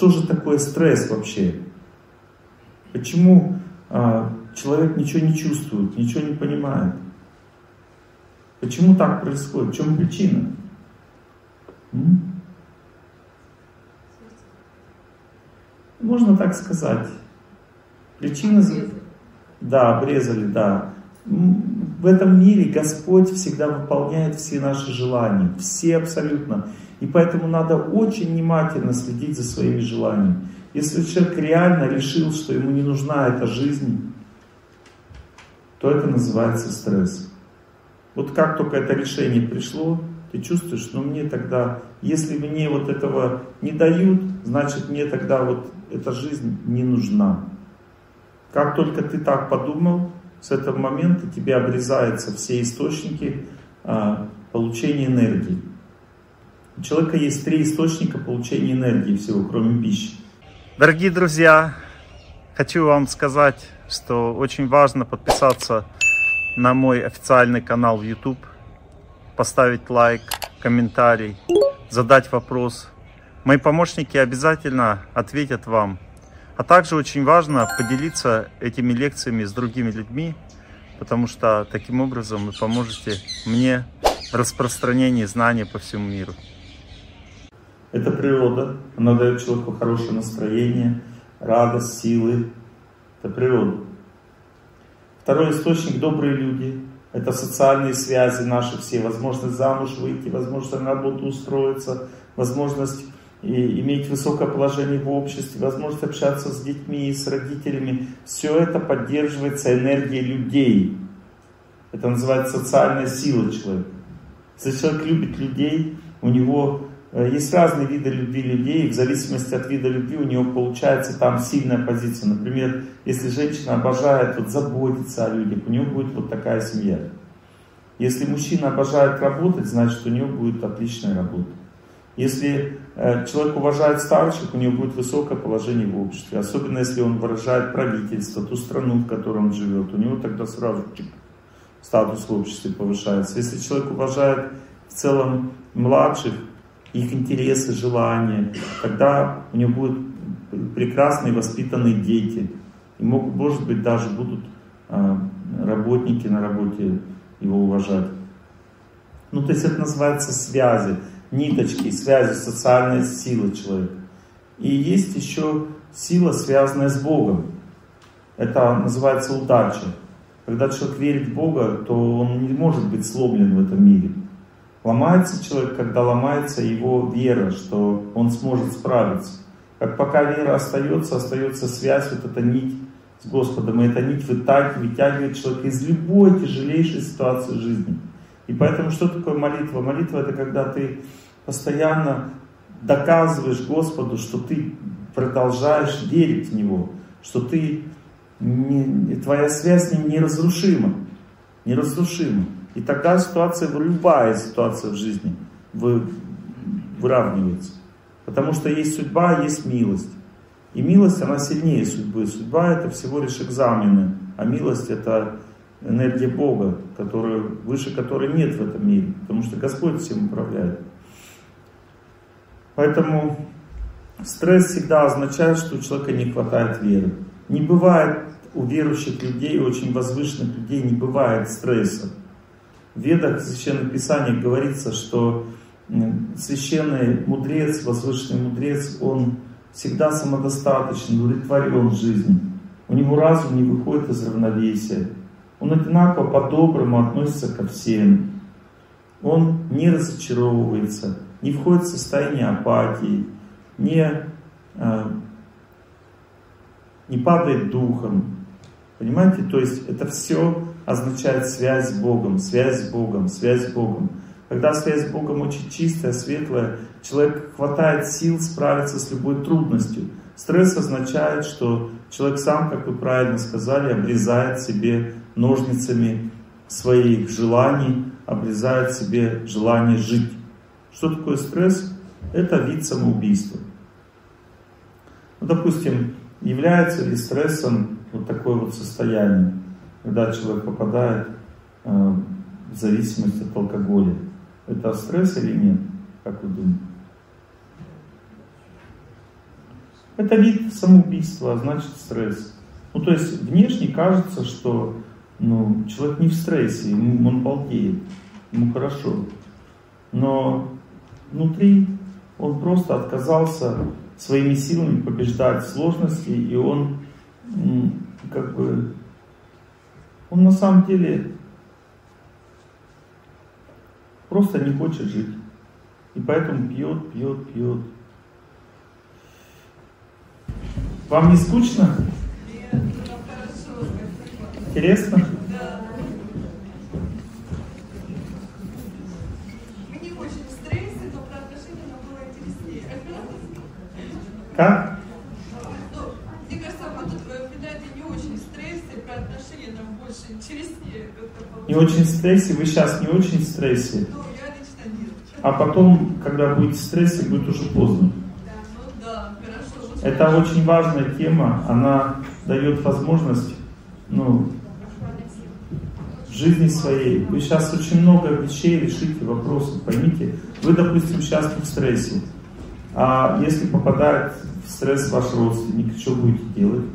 что же такое стресс вообще? Почему человек ничего не чувствует, ничего не понимает? Почему так происходит? В чем причина? Можно так сказать. Причина... Да, обрезали, да. В этом мире Господь всегда выполняет все наши желания. Все абсолютно. И поэтому надо очень внимательно следить за своими желаниями. Если человек реально решил, что ему не нужна эта жизнь, то это называется стресс. Вот как только это решение пришло, ты чувствуешь, ну мне тогда, если мне вот этого не дают, значит мне тогда вот эта жизнь не нужна. Как только ты так подумал, с этого момента тебе обрезаются все источники получения энергии. У человека есть 3 источника получения энергии всего, кроме пищи. Дорогие друзья, хочу вам сказать, что очень важно подписаться на мой официальный канал в YouTube, поставить лайк, комментарий, задать вопрос. Мои помощники обязательно ответят вам. А также очень важно поделиться этими лекциями с другими людьми, потому что таким образом вы поможете мне в распространении знаний по всему миру. Это природа, она дает человеку хорошее настроение, радость, силы. Это природа. Второй источник — добрые люди. Это социальные связи наши все, возможность замуж выйти, возможность на работу устроиться, возможность иметь высокое положение в обществе, возможность общаться с детьми, с родителями. Все это поддерживается энергией людей. Это называется социальная сила человека. Если человек любит людей, у него есть разные виды любви людей, и в зависимости от вида любви у него получается там сильная позиция. Например, если женщина обожает заботиться о людях, у нее будет вот такая семья. Если мужчина обожает работать, значит у него будет отличная работа. Если человек уважает старших, у него будет высокое положение в обществе. Особенно если он выражает правительство, ту страну, в которой он живет. У него тогда сразу статус в обществе повышается. Если человек уважает в целом младших, их интересы, желания, тогда у него будут прекрасные воспитанные дети. И может быть даже будут работники на работе его уважать. Ну то есть это называется связи. Ниточки, связи, социальная сила человека. И есть еще сила, связанная с Богом. Это называется удача. Когда человек верит в Бога, то он не может быть сломлен в этом мире. Ломается человек, когда ломается его вера, что он сможет справиться. Как пока вера остается связь, вот эта нить с Господом. И эта нить вытягивает человека из любой тяжелейшей ситуации жизни. И поэтому что такое молитва? Молитва — это когда ты постоянно доказываешь Господу, что ты продолжаешь верить в Него, что твоя связь с Ним неразрушима. Неразрушима. И тогда любая ситуация в жизни выравнивается. Потому что есть судьба, есть милость. И милость, она сильнее судьбы. Судьба — это всего лишь экзамены, а милость — это энергия Бога, выше которой нет в этом мире, потому что Господь всем управляет. Поэтому стресс всегда означает, что у человека не хватает веры. Не бывает у верующих людей, очень возвышенных людей, не бывает стресса. В Ведах, в Священных Писаниях говорится, что священный мудрец, возвышенный мудрец, он всегда самодостаточен, удовлетворен жизнью. У него разум не выходит из равновесия. Он одинаково по-доброму относится ко всем. Он не разочаровывается, не входит в состояние апатии, не падает духом. Понимаете? То есть это все означает связь с Богом, связь с Богом, связь с Богом. Когда связь с Богом очень чистая, светлая, человек хватает сил справиться с любой трудностью. Стресс означает, что человек сам, как вы правильно сказали, обрезает себе ножницами своих желаний, обрезает себе желание жить. Что такое стресс? Это вид самоубийства. Ну, допустим, является ли стрессом вот такое вот состояние, когда человек попадает в зависимость от алкоголя? Это стресс или нет? Как вы думаете? Это вид самоубийства, а значит стресс. Ну, то есть внешне кажется, что человек не в стрессе, он балдеет, ему хорошо. Но внутри он просто отказался своими силами побеждать сложности, и он он на самом деле просто не хочет жить. И поэтому пьет. Вам не скучно? Нет, хорошо. Интересно? Да. Мы не очень в стрессе, но про отношения нам было интереснее. Как? Мне кажется, вы тут питаете не очень в стрессе, про отношения нам больше интереснее. Не очень в стрессе? Вы сейчас не очень в стрессе? Ну, я лично нет. А потом, когда будете в стрессе, будет уже поздно. Да, хорошо. Это очень важная тема, она дает возможность, в жизни своей. Вы сейчас очень много вещей решите, вопросов, поймите. Вы, допустим, сейчас не в стрессе, а если попадает в стресс ваш родственник, что будете делать?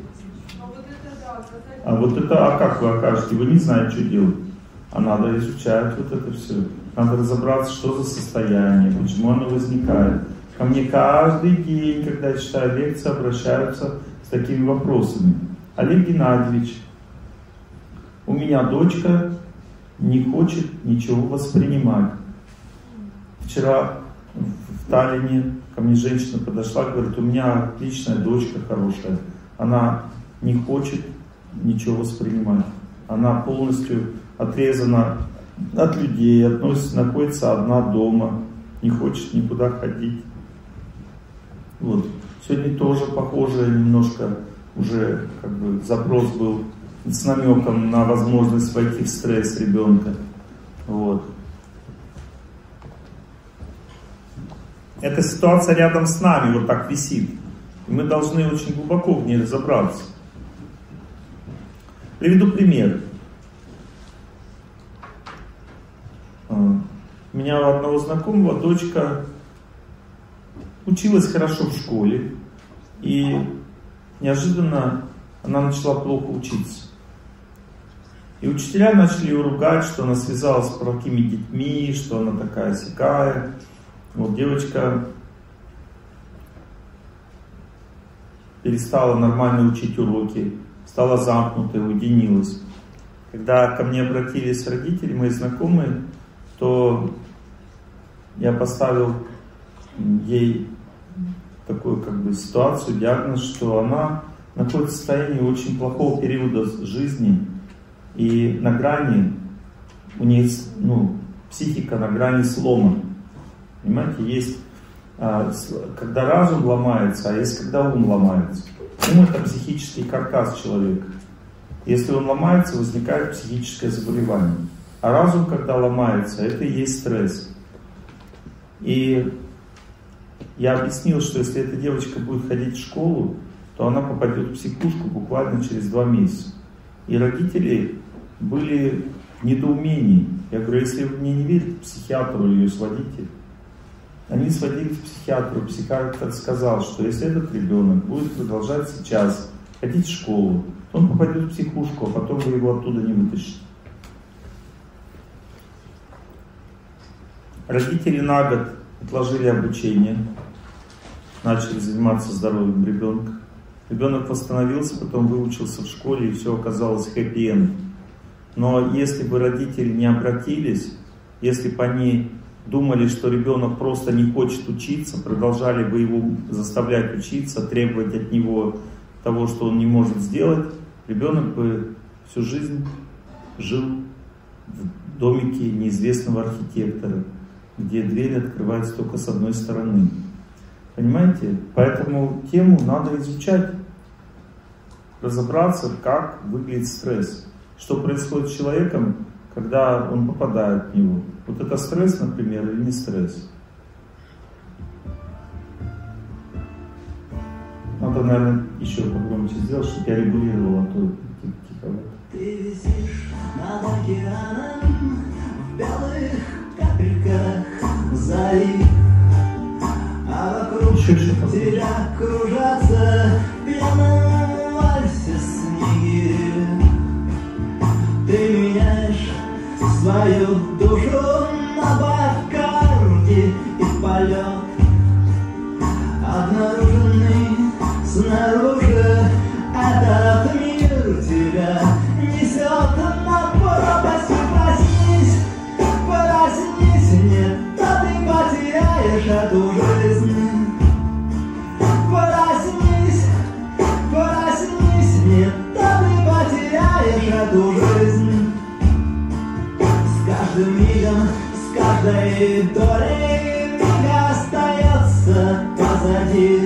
А как вы окажете? Вы не знаете, что делать. А надо изучать вот это все. Надо разобраться, что за состояние, почему оно возникает. Ко мне каждый день, когда я читаю лекции, обращаются с такими вопросами. Олег Геннадьевич, у меня дочка не хочет ничего воспринимать. Вчера в Таллине ко мне женщина подошла, говорит, у меня отличная дочка хорошая. Она не хочет ничего воспринимать. Она полностью отрезана от людей, находится одна дома, не хочет никуда ходить. Вот. Сегодня тоже похоже немножко уже запрос был с намеком на возможность войти в стресс ребенка. Вот. Эта ситуация рядом с нами вот так висит. И мы должны очень глубоко в ней разобраться. Приведу пример. У меня у одного знакомого дочка училась хорошо в школе, и неожиданно она начала плохо учиться. И учителя начали ее ругать, что она связалась с плохими детьми, что она такая-сякая. Вот девочка перестала нормально учить уроки, стала замкнутой, уединилась. Когда ко мне обратились родители, мои знакомые, то я поставил ей такую ситуацию, диагноз, что она находится в состоянии очень плохого периода жизни, и на грани, у нее психика на грани слома. Понимаете, есть когда разум ломается, а есть когда ум ломается. Ум — это психический каркас человека. Если он ломается, возникает психическое заболевание. А разум, когда ломается, это и есть стресс. И я объяснил, что если эта девочка будет ходить в школу, то она попадет в психушку буквально через 2 месяца. И родители были в недоумении. Я говорю, если вы мне не верите, к психиатру ее сводите. Они сводили к психиатру. Психиатр сказал, что если этот ребенок будет продолжать сейчас ходить в школу, то он попадет в психушку, а потом вы его оттуда не вытащите. Родители на год отложили обучение, начали заниматься здоровьем ребенка. Ребенок восстановился, потом выучился в школе, и все оказалось хэппи-энд. Но если бы родители не обратились, если бы они думали, что ребенок просто не хочет учиться, продолжали бы его заставлять учиться, требовать от него того, что он не может сделать, ребенок бы всю жизнь жил в домике неизвестного архитектора, где дверь открывается только с одной стороны. Понимаете? Поэтому тему надо изучать, разобраться, как выглядит стресс, что происходит с человеком, когда он попадает в него. Вот это стресс, например, или не стресс? Надо, наверное, еще погромче сделать, чтобы я регулировал, а то тихо. Ты висишь над океаном в белых капельках зари, а вокруг тебя кружатся свою душу на Баккарде и в полет. Обнаруженный снаружи этот мир тебя несет на пропасть. Проснись, нет, то ты потеряешь эту жизнь. Проснись, нет, то ты потеряешь эту жизнь. С каждым мигом, с каждой долей мига остается позади.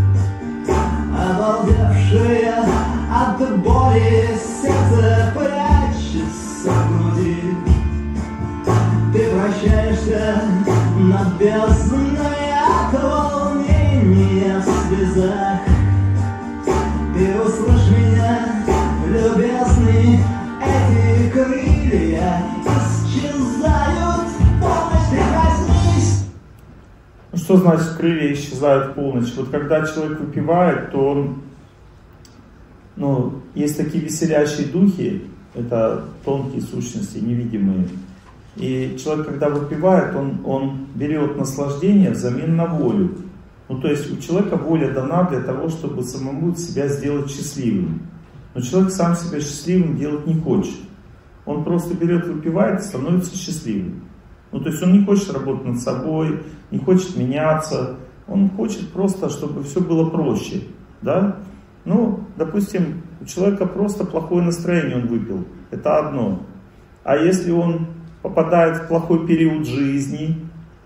Обалдевшие от боли сердце прячется в груди. Ты вращаешься над бездной от волнения в слезах. Ты услышь меня, любезный, эти крылья исчезают в полночь, ты проснись. Что значит крылья исчезают в полночь? Вот когда человек выпивает, то он, есть такие веселящие духи, это тонкие сущности, невидимые. И человек, когда выпивает, он берет наслаждение взамен на волю. То есть у человека воля дана для того, чтобы самому себя сделать счастливым. Но человек сам себя счастливым делать не хочет. Он просто берет, выпивает и становится счастливым. То есть он не хочет работать над собой, не хочет меняться. Он хочет просто, чтобы все было проще. Да? Допустим, у человека просто плохое настроение он выпил. Это одно. А если он попадает в плохой период жизни,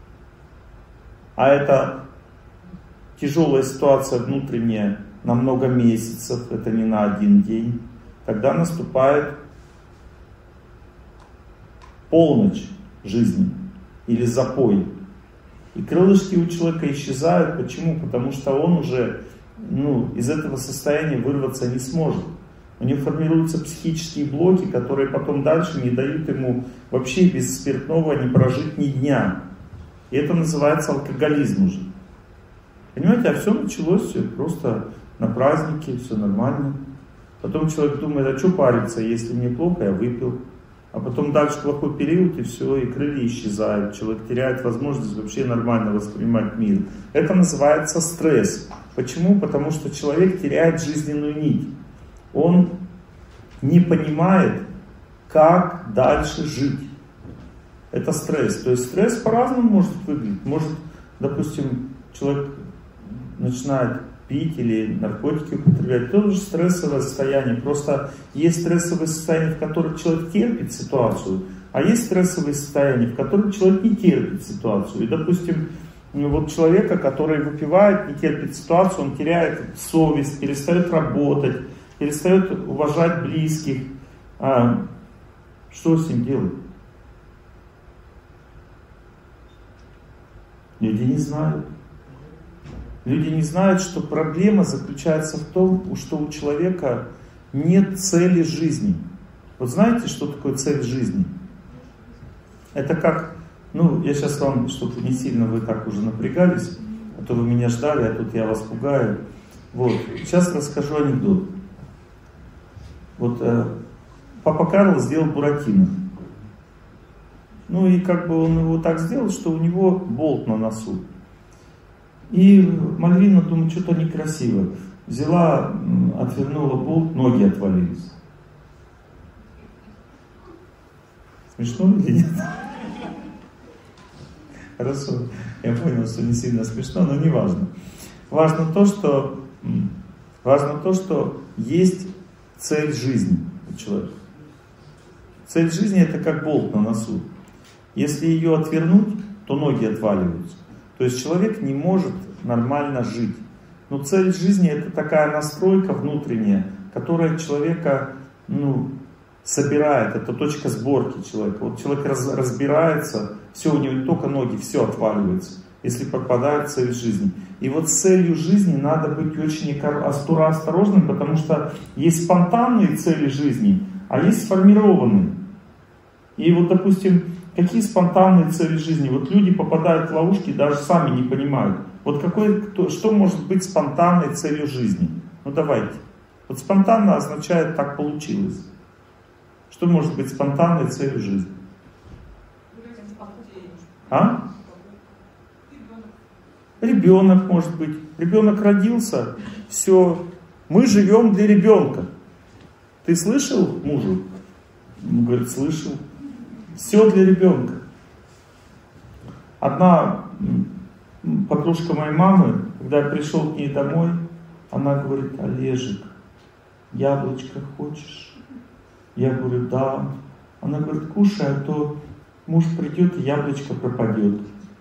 а это тяжелая ситуация внутренняя на много месяцев, это не на один день, тогда наступает полночь жизни или запой. И крылышки у человека исчезают. Почему? Потому что он уже из этого состояния вырваться не сможет. У него формируются психические блоки, которые потом дальше не дают ему вообще без спиртного не прожить ни дня. И это называется алкоголизм уже. Понимаете, а все началось все просто на празднике, все нормально. Потом человек думает, а что париться, если мне плохо, я выпил. А потом дальше плохой период, и все, и крылья исчезают. Человек теряет возможность вообще нормально воспринимать мир. Это называется стресс. Почему? Потому что человек теряет жизненную нить. Он не понимает, как дальше жить. Это стресс. То есть стресс по-разному может выглядеть. Может, допустим, человек начинает пить или наркотики употреблять. Это тоже стрессовое состояние. Просто есть стрессовые состояния, в которых человек терпит ситуацию, а есть стрессовые состояния, в которых человек не терпит ситуацию. И, допустим, человека, который выпивает, не терпит ситуацию, он теряет совесть, перестает работать, перестает уважать близких. Что с ним делать? Люди не знают. Люди не знают, что проблема заключается в том, что у человека нет цели жизни. Вот знаете, что такое цель жизни? Это как, я сейчас вам, чтобы не сильно вы так уже напрягались, а то вы меня ждали, а тут я вас пугаю. Сейчас расскажу анекдот. Папа Карло сделал Буратино. И он его так сделал, что у него болт на носу. И Мальвина думает, что-то некрасиво. Взяла, отвернула болт, ноги отвалились. Смешно или нет? Хорошо, я понял, что не сильно смешно, но не важно. Важно то, что есть цель жизни у человека. Цель жизни это как болт на носу. Если ее отвернуть, то ноги отваливаются. То есть человек не может нормально жить. Но цель жизни это такая настройка внутренняя, которая человека собирает. Это точка сборки человека. Человек разбирается, все, у него не только ноги, все отваливается, если пропадает цель жизни. И с целью жизни надо быть очень осторожным, потому что есть спонтанные цели жизни, а есть сформированные. И допустим, какие спонтанные цели жизни? Люди попадают в ловушки, даже сами не понимают. Что может быть спонтанной целью жизни? Давайте. Спонтанно означает так получилось. Что может быть спонтанной целью жизни? А? Ребенок, может быть. Ребенок родился, все. Мы живем для ребенка. Ты слышал мужу? Он говорит, слышал. Все для ребенка. Одна подружка моей мамы, когда я пришел к ней домой, она говорит, Олежек, яблочко хочешь? Я говорю, да. Она говорит, кушай, а то муж придет и яблочко пропадет.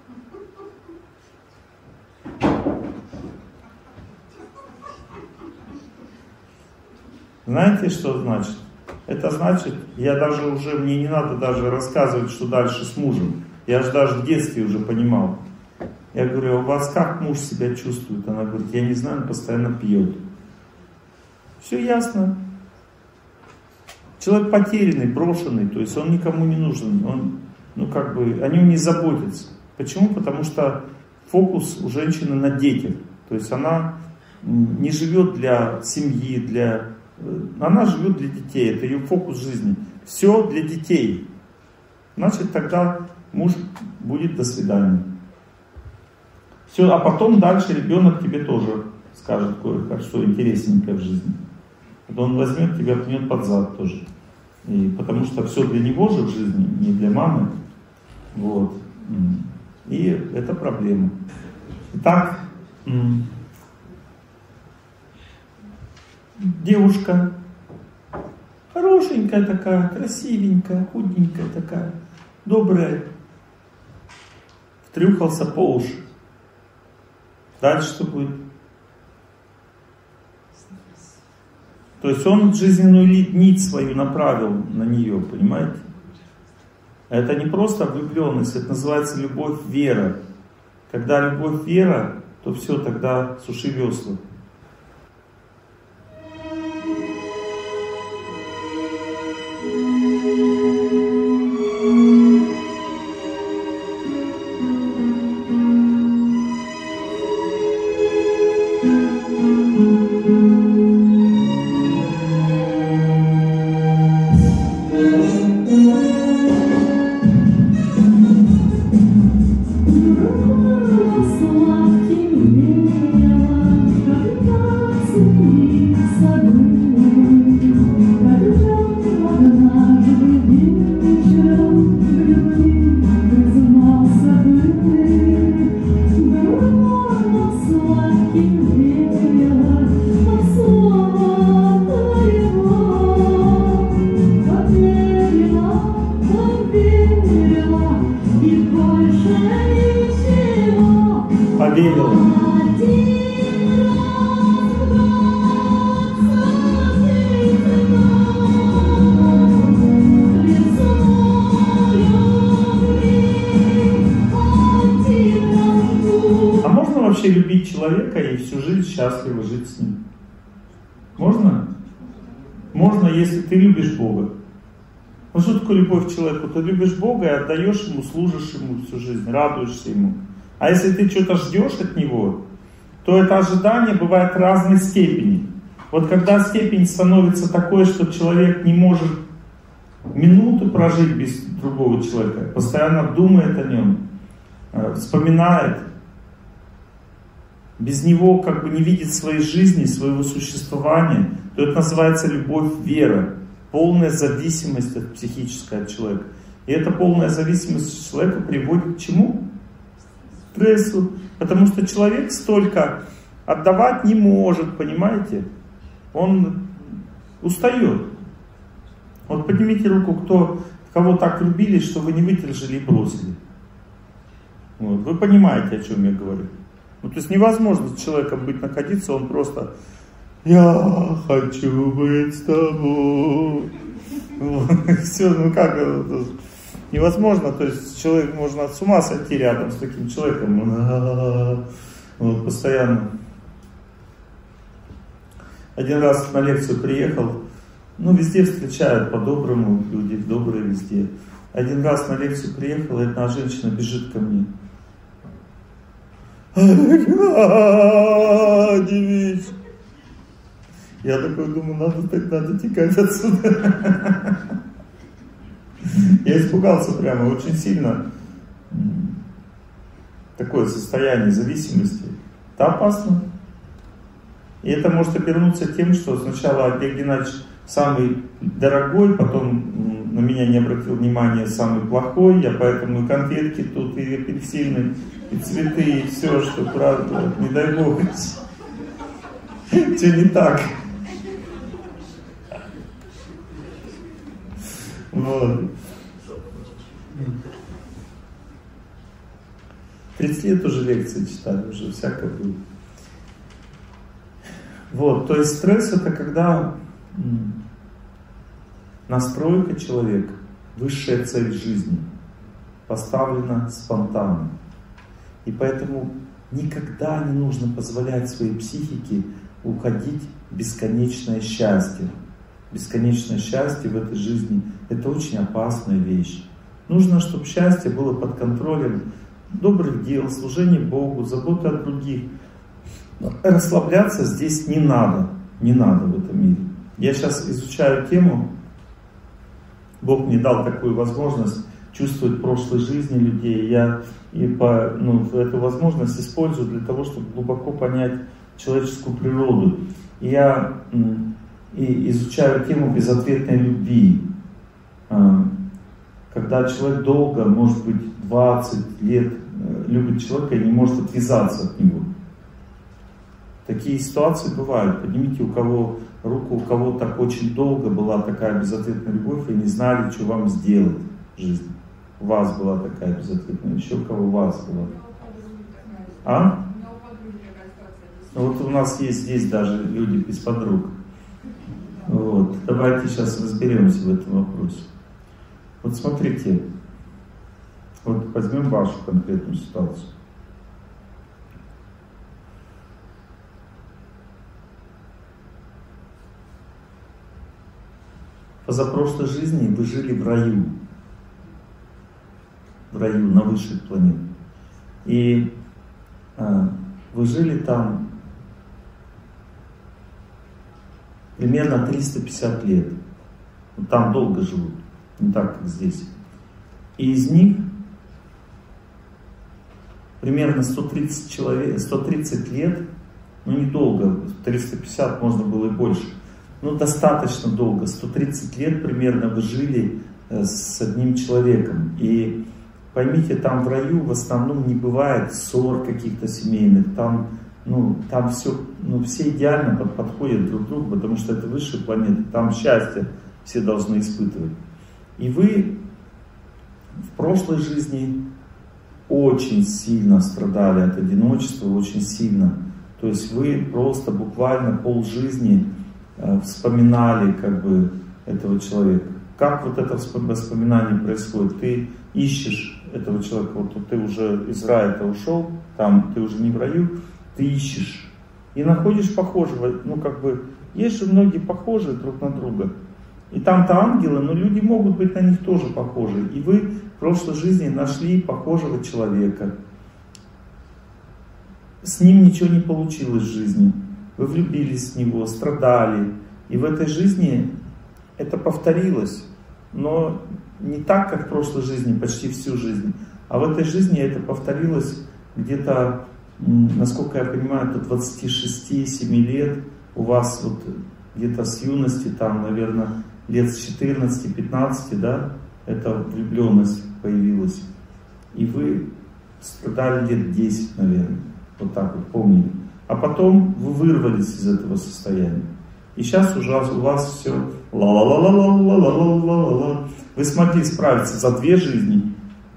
Знаете, что значит? Это значит, мне не надо даже рассказывать, что дальше с мужем. Я же даже в детстве уже понимал. Я говорю, а у вас как муж себя чувствует? Она говорит, я не знаю, он постоянно пьет. Все ясно. Человек потерянный, брошенный, то есть он никому не нужен. О нем не заботятся. Почему? Потому что фокус у женщины на детях. То есть она не живет для семьи, она живет для детей. Это ее фокус жизни. Все для детей. Значит, тогда муж будет до свидания. Все, а потом дальше ребенок тебе тоже скажет кое-что интересненькое в жизни. Он возьмет тебя, пнет под зад тоже. И потому что все для него же в жизни, не для мамы. Вот. И это проблема. Итак, девушка хорошенькая такая, красивенькая, худенькая такая, добрая. Втрюхался по уши. Дальше что будет? То есть он жизненную нить свою направил на нее, понимаете? Это не просто влюбленность, это называется любовь-вера. Когда любовь-вера, то все, тогда суши весла. Человека и всю жизнь счастливо жить с ним. Можно? Можно, если ты любишь Бога. Ну что такое любовь к человеку? Ты любишь Бога и отдаешь Ему, служишь Ему всю жизнь, радуешься Ему. А если ты что-то ждешь от Него, то это ожидание бывает разной степени. Вот когда степень становится такой, что человек не может минуту прожить без другого человека, постоянно думает о нем, вспоминает, без него как бы не видит своей жизни, своего существования, то это называется любовь-вера, полная зависимость психическая от человека. И эта полная зависимость человека приводит к чему? К стрессу. Потому что человек столько отдавать не может, понимаете? Он устает. Вот поднимите руку, кого так любили, что вы не выдержали и бросили. Вот. Вы понимаете, о чем я говорю. То есть невозможно с человеком находиться, он просто «Я хочу быть с тобой». Все, как это? Невозможно, то есть человек, можно с ума сойти рядом с таким человеком. Вот, постоянно. Один раз на лекцию приехал, везде встречают по-доброму, люди добрые везде. Один раз на лекцию приехал, и одна женщина бежит ко мне. Геннадьевич! Я такой думаю, надо текать отсюда. Я испугался прямо очень сильно. такое состояние зависимости, это опасно. И это может обернуться тем, что сначала Олег Геннадьевич самый дорогой, потом на меня не обратил внимания самый плохой, я поэтому и конфетки тут, и апельсины, и цветы, и все, что правда, не дай бог. Что не так? Вот. 30 лет уже лекции читали, уже всякое было. Вот, то есть стресс это когда настройка человека, высшая цель жизни поставлена спонтанно. И поэтому никогда не нужно позволять своей психике уходить в бесконечное счастье. Бесконечное счастье в этой жизни – это очень опасная вещь. Нужно, чтобы счастье было под контролем добрых дел, служения Богу, заботы о других. Но расслабляться здесь не надо в этом мире. Я сейчас изучаю тему, Бог мне дал такую возможность чувствовать прошлой жизни людей. Я эту возможность использую для того, чтобы глубоко понять человеческую природу. И я изучаю тему безответной любви. Когда человек долго, может быть 20 лет, любит человека и не может отвязаться от него. Такие ситуации бывают. Поднимите у кого руку, у кого так очень долго была такая безответная любовь, и не знали, что вам сделать в жизни. У вас была такая безответная, еще у кого у вас была. А? Вот у нас есть здесь даже люди без подруг. Вот. Давайте сейчас разберемся в этом вопросе. Вот смотрите, вот возьмем вашу конкретную ситуацию. В позапрошлой жизни вы жили в раю, на высших планетах. И вы жили там примерно 350 лет. Вот там долго живут, не так, как здесь. И из них примерно 130 лет, ну недолго, 350 можно было и больше, но достаточно долго, 130 лет примерно вы жили с одним человеком. И поймите, там в раю в основном не бывает ссор каких-то семейных, там все, все идеально подходят друг к другу, потому что это высшая планета, там счастье все должны испытывать. И вы в прошлой жизни очень сильно страдали от одиночества, очень сильно. То есть вы просто буквально полжизни вспоминали этого человека. Как вот это воспоминание происходит? Ты ищешь этого человека, вот ты уже из рая-то ушел, там ты уже не в раю, ты ищешь и находишь похожего, есть же многие похожие друг на друга. И там-то ангелы, но люди могут быть на них тоже похожи. И вы в прошлой жизни нашли похожего человека. С ним ничего не получилось в жизни. Вы влюбились в него, страдали. И в этой жизни это повторилось. Но не так, как в прошлой жизни, почти всю жизнь. А в этой жизни это повторилось где-то, насколько я понимаю, до 26-7 лет. У вас вот где-то с юности, там, наверное, лет с 14-15, да, эта влюбленность появилась. И вы страдали лет 10, наверное. Вот так вот помнили. А потом вы вырвались из этого состояния. И сейчас уже у вас все ла-ла-ла-ла-ла-ла-ла-ла-ла-ла. Вы смогли справиться за 2 жизни.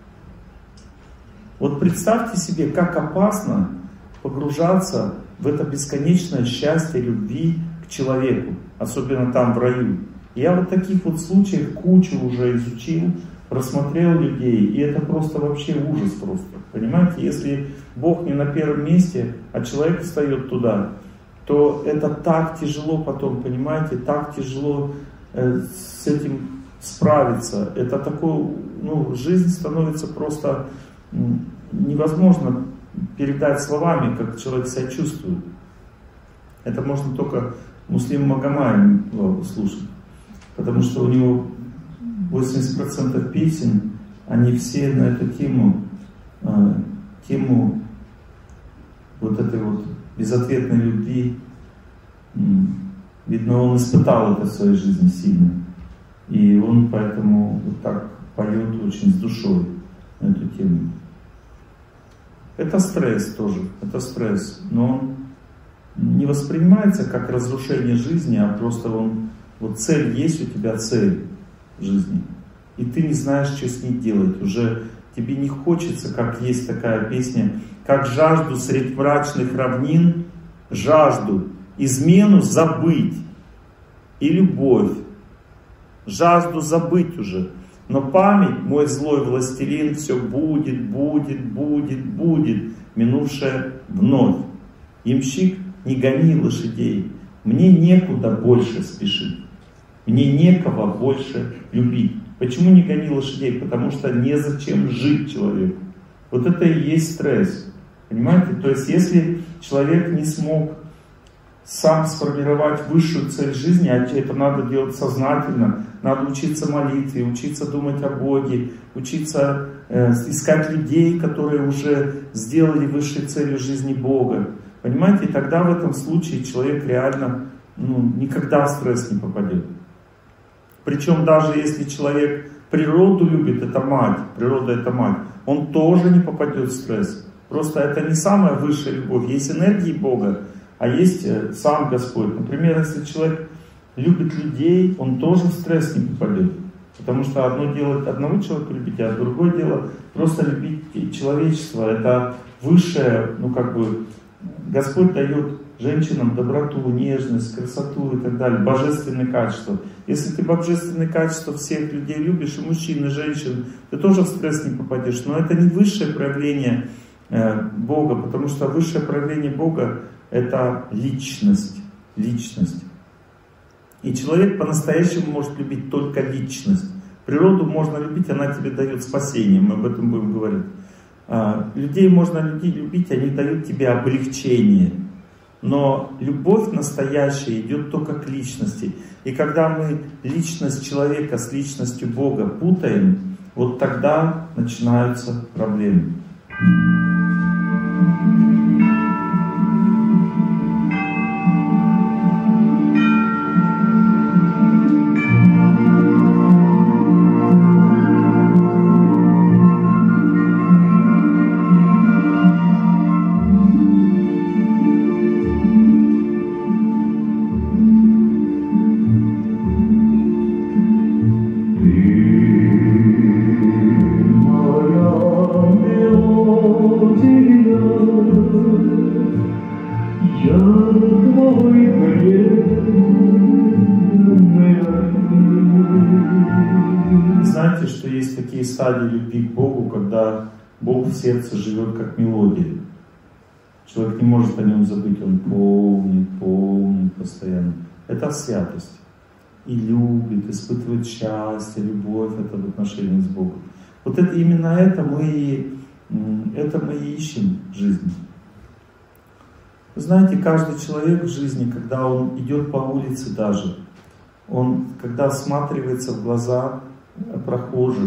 Вот представьте себе, как опасно погружаться в это бесконечное счастье любви к человеку, особенно там в раю. Я вот таких вот случаев кучу уже изучил, просмотрел людей, и это просто вообще ужас просто. Понимаете, если Бог не на первом месте, а человек встает туда, то это так тяжело потом, понимаете, так тяжело с этим справиться. Это такое, жизнь становится просто невозможно передать словами, как человек себя чувствует. Это можно только Муслим Магомаем слушать, потому что у него 80% песен, они все на эту тему тему вот этой вот безответной любви. Видно, он испытал это в своей жизни сильно. И он поэтому вот так поет очень с душой на эту тему. Это стресс тоже, это стресс. Но он не воспринимается как разрушение жизни, а просто он, вот цель есть у тебя, цель в жизни. И ты не знаешь, что с ней делать. Уже тебе не хочется, как есть такая песня, как жажду средь мрачных равнин, жажду измену забыть и любовь. Жажду забыть уже. Но память, мой злой властелин, все будет, минувшее вновь. Ямщик, не гони лошадей, мне некуда больше спешить, мне некого больше любить. Почему не гони лошадей? Потому что незачем жить человеку. Вот это и есть стресс. Понимаете? То есть, если человек не смог сам сформировать высшую цель жизни, а это надо делать сознательно, надо учиться молитве, учиться думать о Боге, учиться искать людей, которые уже сделали высшей целью жизни Бога. Понимаете? И тогда в этом случае человек реально никогда в стресс не попадет. Причем даже если человек природу любит, это мать, природа это мать, он тоже не попадет в стресс. Просто это не самая высшая любовь. Есть энергии Бога, а есть сам Господь. Например, если человек любит людей, он тоже в стресс не попадет. Потому что одно дело одного человека любить, а другое дело просто любить человечество. Это высшее, Господь дает женщинам доброту, нежность, красоту и так далее, божественные качества. Если ты божественные качества всех людей любишь, и мужчин, и женщин, ты тоже в стресс не попадешь. Но это не высшее проявление Бога, потому что высшее проявление Бога — это личность. Личность. И человек по-настоящему может любить только личность. Природу можно любить, она тебе дает спасение, мы об этом будем говорить. Людей можно любить, они дают тебе облегчение. Но любовь настоящая идет только к личности. И когда мы личность человека с личностью Бога путаем, вот тогда начинаются проблемы. Знаете, что есть такие стадии любви к Богу, когда Бог в сердце живет как мелодия. Человек не может о нем забыть, он помнит постоянно. Это святость. И любит, испытывает счастье, любовь, это в отношении с Богом. Вот это, именно это мы и ищем в жизни. Вы знаете, каждый человек в жизни, когда он идет по улице даже, он, когда всматривается в глаза прохожих,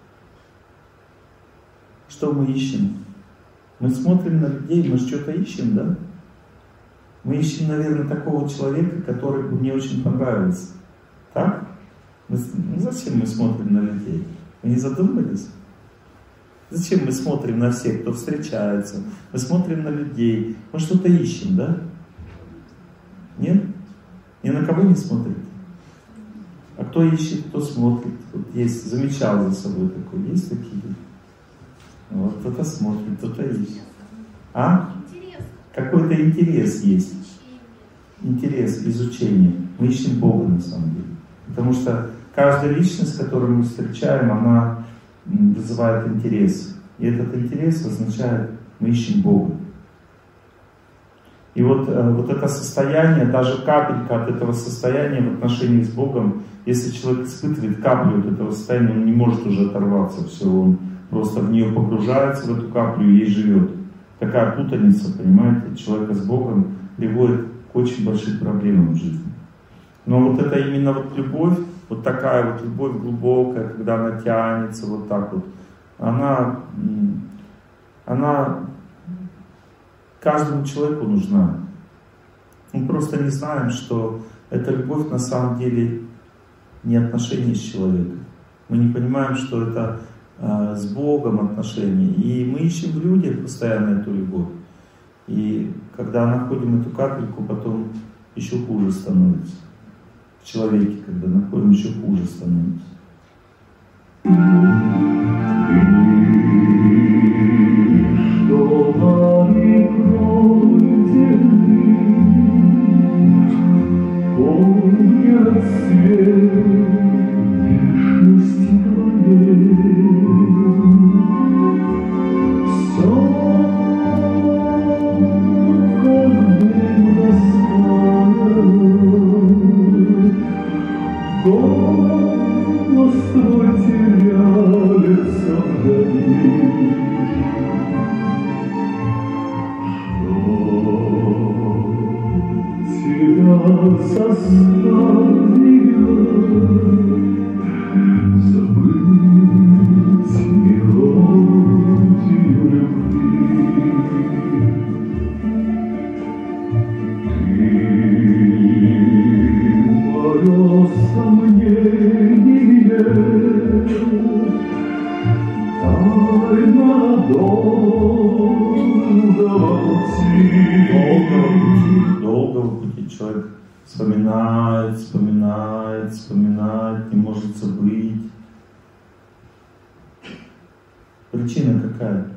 что мы ищем? Мы смотрим на людей, мы что-то ищем, да? Мы ищем, наверное, такого человека, который бы мне очень понравился. Так? Зачем мы смотрим на людей? Вы не задумались? Зачем мы смотрим на всех, кто встречается? Мы смотрим на людей. Мы что-то ищем, да? Нет? Ни на кого не смотрите? А кто ищет, кто смотрит? Вот есть, замечал за собой такой. Есть такие? Вот, кто-то смотрит, кто-то ищет. А? Какой-то интерес есть. Интерес, изучение. Мы ищем Бога на самом деле. Потому что каждая личность, которую мы встречаем, она вызывает интерес. И этот интерес означает, мы ищем Бога. И вот это состояние, даже капелька от этого состояния в отношении с Богом, если человек испытывает каплю от этого состояния, он не может уже оторваться, все, он просто в нее погружается, в эту каплю, и ей живет. Такая путаница, понимаете, человека с Богом приводит к очень большим проблемам в жизни. Но вот это именно вот любовь, вот такая вот любовь глубокая, когда она тянется вот так вот, она она каждому человеку нужна. Мы просто не знаем, что эта любовь на самом деле не отношения с человеком. Мы не понимаем, что это с Богом отношения. И мы ищем в людях постоянно эту любовь. И когда находим эту капельку, потом еще хуже становится. В человеке, когда находим, еще хуже становится. Долгого пути человек вспоминает, не может забыть. Причина какая?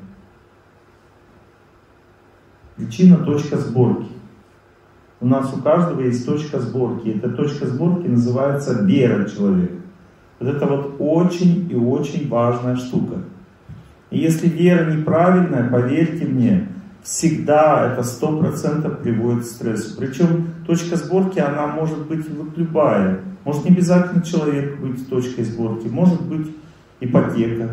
Причина — точка сборки. У нас у каждого есть точка сборки. Эта точка сборки называется вера человека. Вот это вот очень и очень важная штука. И если вера неправильная, поверьте мне, всегда это 100% приводит к стрессу. Причем точка сборки, она может быть вот любая. Может не обязательно человек быть точкой сборки. Может быть ипотека.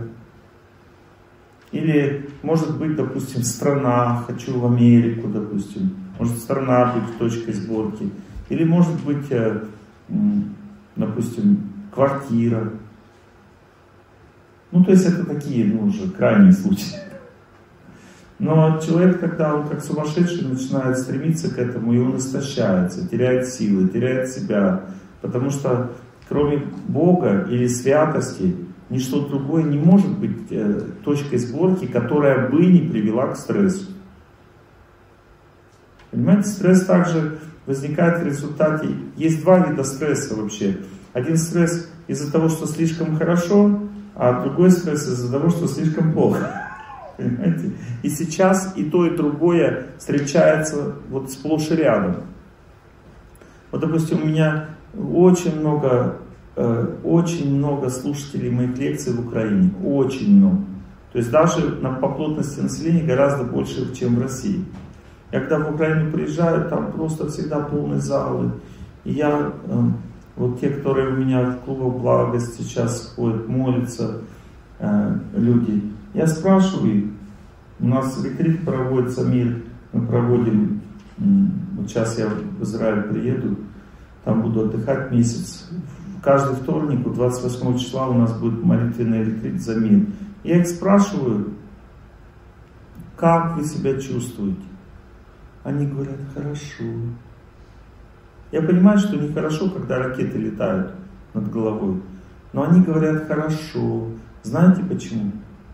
Или может быть, допустим, страна. Хочу в Америку, допустим. Может страна быть точкой сборки. Или может быть, допустим, квартира. Ну, то есть это такие, уже крайние случаи. Но человек, когда он как сумасшедший начинает стремиться к этому, и он истощается, теряет силы, теряет себя. Потому что кроме Бога или святости, ничто другое не может быть точкой сборки, которая бы не привела к стрессу. Понимаете, стресс также возникает в результате... Есть два вида стресса вообще. Один стресс из-за того, что слишком хорошо, а другой стресс из-за того, что слишком плохо. Понимаете? И сейчас и то, и другое встречается вот сплошь и рядом. Вот, допустим, у меня очень много слушателей моих лекций в Украине. Очень много. То есть даже по плотности населения гораздо больше, чем в России. Я когда в Украину приезжаю, там просто всегда полные залы. И я, вот те, которые у меня в клубах благости сейчас ходят, молятся, люди, я спрашиваю их, у нас ретрит проводится, мир, мы проводим, вот сейчас я в Израиль приеду, там буду отдыхать месяц. Каждый вторник, 28 числа у нас будет молитвенный ретрит за мир. Я их спрашиваю, как вы себя чувствуете? Они говорят, хорошо. Я понимаю, что нехорошо, когда ракеты летают над головой. Но они говорят, хорошо. Знаете почему?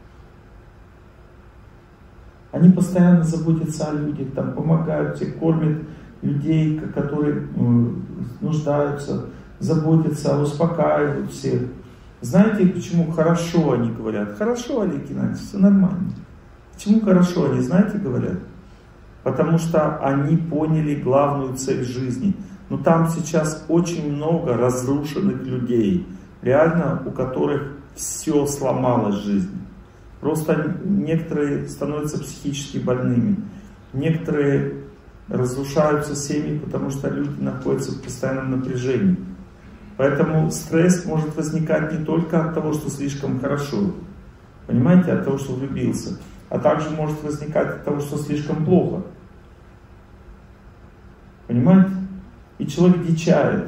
Они постоянно заботятся о людях, там помогают, все кормят людей, которые нуждаются, заботятся, успокаивают всех. Знаете, почему хорошо они говорят? Хорошо, Олег Геннадьевич, все нормально. Почему хорошо они, знаете, говорят? Потому что они поняли главную цель жизни. Но там сейчас очень много разрушенных людей, реально у которых все сломалось в жизни. Просто некоторые становятся психически больными, некоторые разрушаются семьи, потому что люди находятся в постоянном напряжении. Поэтому стресс может возникать не только от того, что слишком хорошо, понимаете, от того, что влюбился, а также может возникать от того, что слишком плохо. Понимаете? И человек дичает.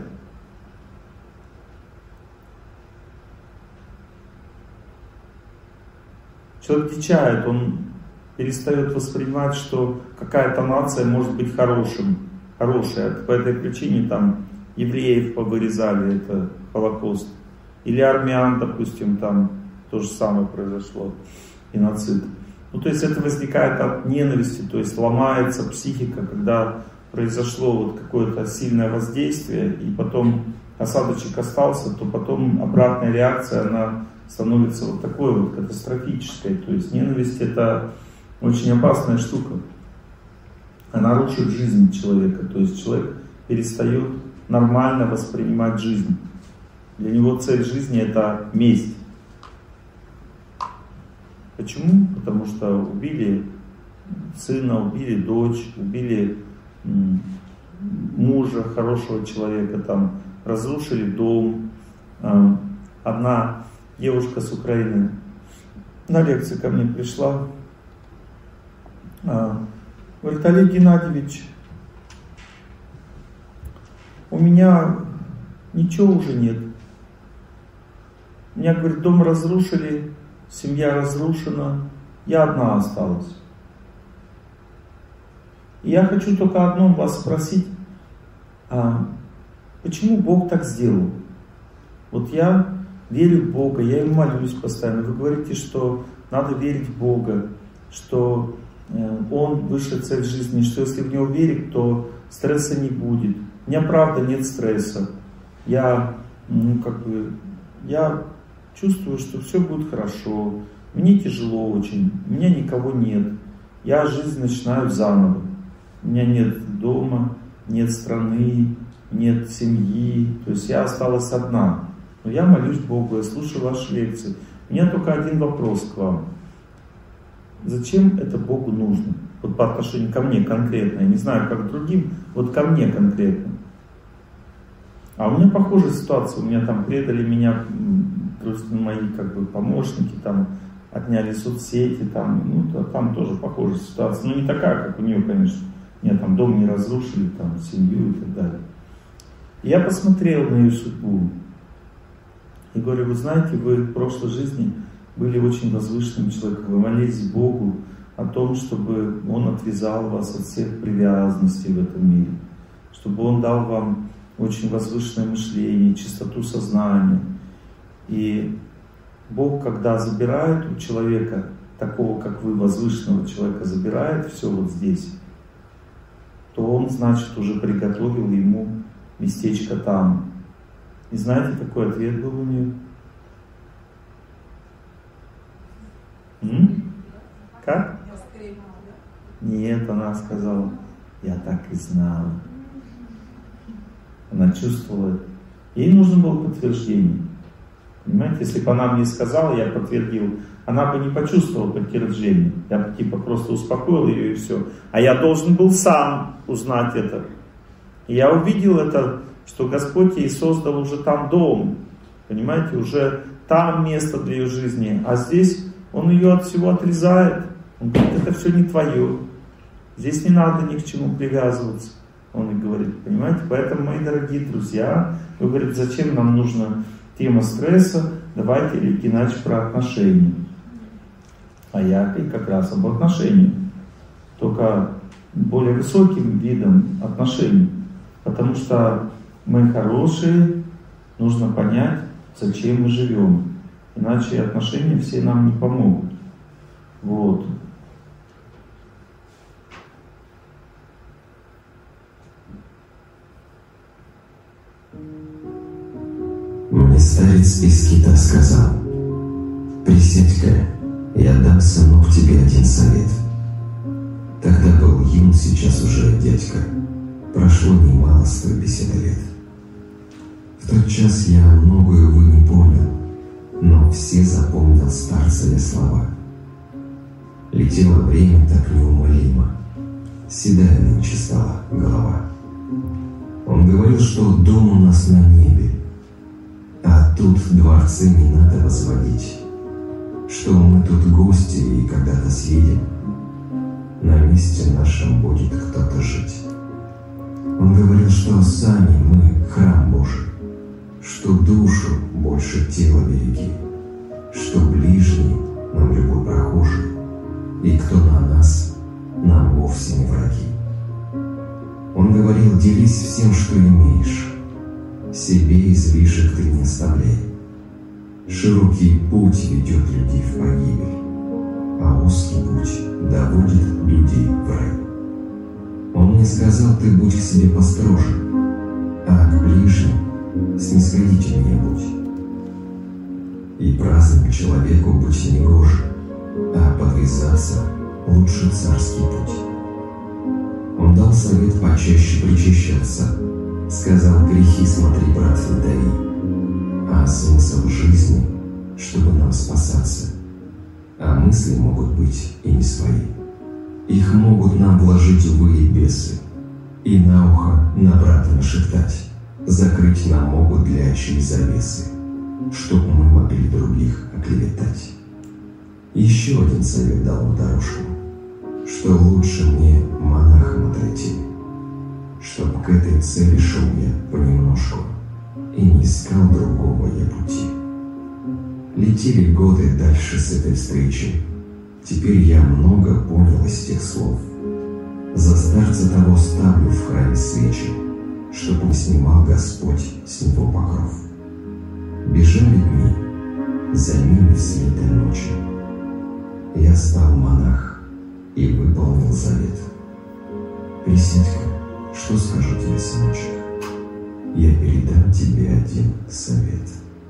Человек дичает, он перестает воспринимать, что какая-то нация может быть хорошая. По этой причине там евреев повырезали, это Холокост. Или армян, допустим, там то же самое произошло, геноцид. Ну, то есть это возникает от ненависти, то есть ломается психика, когда произошло вот какое-то сильное воздействие, и потом осадочек остался, то потом обратная реакция, она становится вот такой вот катастрофической. То есть ненависть — это очень опасная штука. Она рушит жизнь человека, то есть человек перестает нормально воспринимать жизнь. Для него цель жизни — это месть. Почему? Потому что убили сына, убили дочь, убили мужа, хорошего человека, там, разрушили дом. Одна девушка с Украины на лекции ко мне пришла, говорит: Олег Геннадьевич, у меня ничего уже нет. У меня, говорит, дом разрушили, семья разрушена, я одна осталась. И я хочу только одно вас спросить, почему Бог так сделал? Вот я верю в Бога, я Ему молюсь постоянно. Вы говорите, что надо верить в Бога, что Он высшая цель жизни, что если в Него верить, то стресса не будет. У меня правда нет стресса. Я чувствую, что все будет хорошо. Мне тяжело очень, у меня никого нет. Я жизнь начинаю заново. У меня нет дома, нет страны, нет семьи. То есть я осталась одна. Но я молюсь Богу, я слушаю ваши лекции. У меня только один вопрос к вам. Зачем это Богу нужно? Вот по отношению ко мне конкретно. Я не знаю, как другим, вот ко мне конкретно. А у меня похожая ситуация. У меня там предали меня мои помощники, там отняли соцсети, там тоже похожая ситуация. Но не такая, как у нее, конечно. Меня там дом не разрушили, там семью и так далее. И я посмотрел на ее судьбу. И говорю: вы знаете, вы в прошлой жизни были очень возвышенным человеком. Вы молились Богу о том, чтобы Он отвязал вас от всех привязанностей в этом мире. Чтобы Он дал вам очень возвышенное мышление, чистоту сознания. И Бог, когда забирает у человека, такого как вы, возвышенного человека, забирает все вот здесь, то Он, значит, уже приготовил ему местечко там. И знаете, какой ответ был у нее? Как? Нет, она сказала: я так и знала. Она чувствовала. Ей нужно было подтверждение. Понимаете, если бы она мне сказала, я подтвердил, она бы не почувствовала подтверждение. Я бы просто успокоил ее и все. А я должен был сам узнать это. И я увидел это, что Господь ей создал уже там дом. Понимаете, уже там место для ее жизни. А здесь Он ее от всего отрезает. Он говорит: это все не твое. Здесь не надо ни к чему привязываться. Он и говорит, понимаете? Поэтому, мои дорогие друзья, вы говорите: зачем нам нужна тема стресса? Давайте, Олег Геннадьевич, про отношения. А я как раз об отношениях. Только более высоким видом отношений. Потому что мы хорошие, нужно понять, зачем мы живем. Иначе отношения все нам не помогут. Вот. Мне старец из Кита сказал: присядь-ка, я дам, сынок, тебе один совет. Тогда был юн, сейчас уже дядька. Прошло немало 150 лет. В тот час я многое, увы, не понял, но все запомнил старцеве слова. Летело время так неумолимо, седая нынче стала голова. Он говорил, что дом у нас на небе, а тут дворцы не надо возводить, что мы тут гости и когда-то съедем, на месте нашем будет кто-то жить. Он говорил, что сами мы храм Божий, что душу больше тела береги, что ближний нам любой прохожий, и кто на делись всем, что имеешь. Себе излишек ты не оставляй. Широкий путь ведет людей в погибель, а узкий путь доводит людей в рай. Он мне сказал, ты будь к себе построже, а к ближним снисходительнее будь. И праздным человеку быть негоже, а подвязаться лучше царский путь. Он дал совет почаще причащаться, сказал, грехи смотри, брат, не таи, а смысл жизни, чтобы нам спасаться. А мысли могут быть и не свои. Их могут нам вложить злые бесы, и на ухо на брата нашептать, закрыть нам могут для очей завесы, чтоб мы могли других оклеветать. Еще один совет дал на дорожку, что лучше мне монахом отойти, чтоб к этой цели шел я понемножку и не искал другого я пути. Летели годы дальше с этой встречи, теперь я много понял из тех слов. За старца того ставлю в храме свечи, чтоб не снимал Господь с него покров. Бежали дни, за ними вслед ночи. Я стал монах и выполнил завет. Присядь-ка, что скажу тебе, сыночек? Я передам тебе один совет.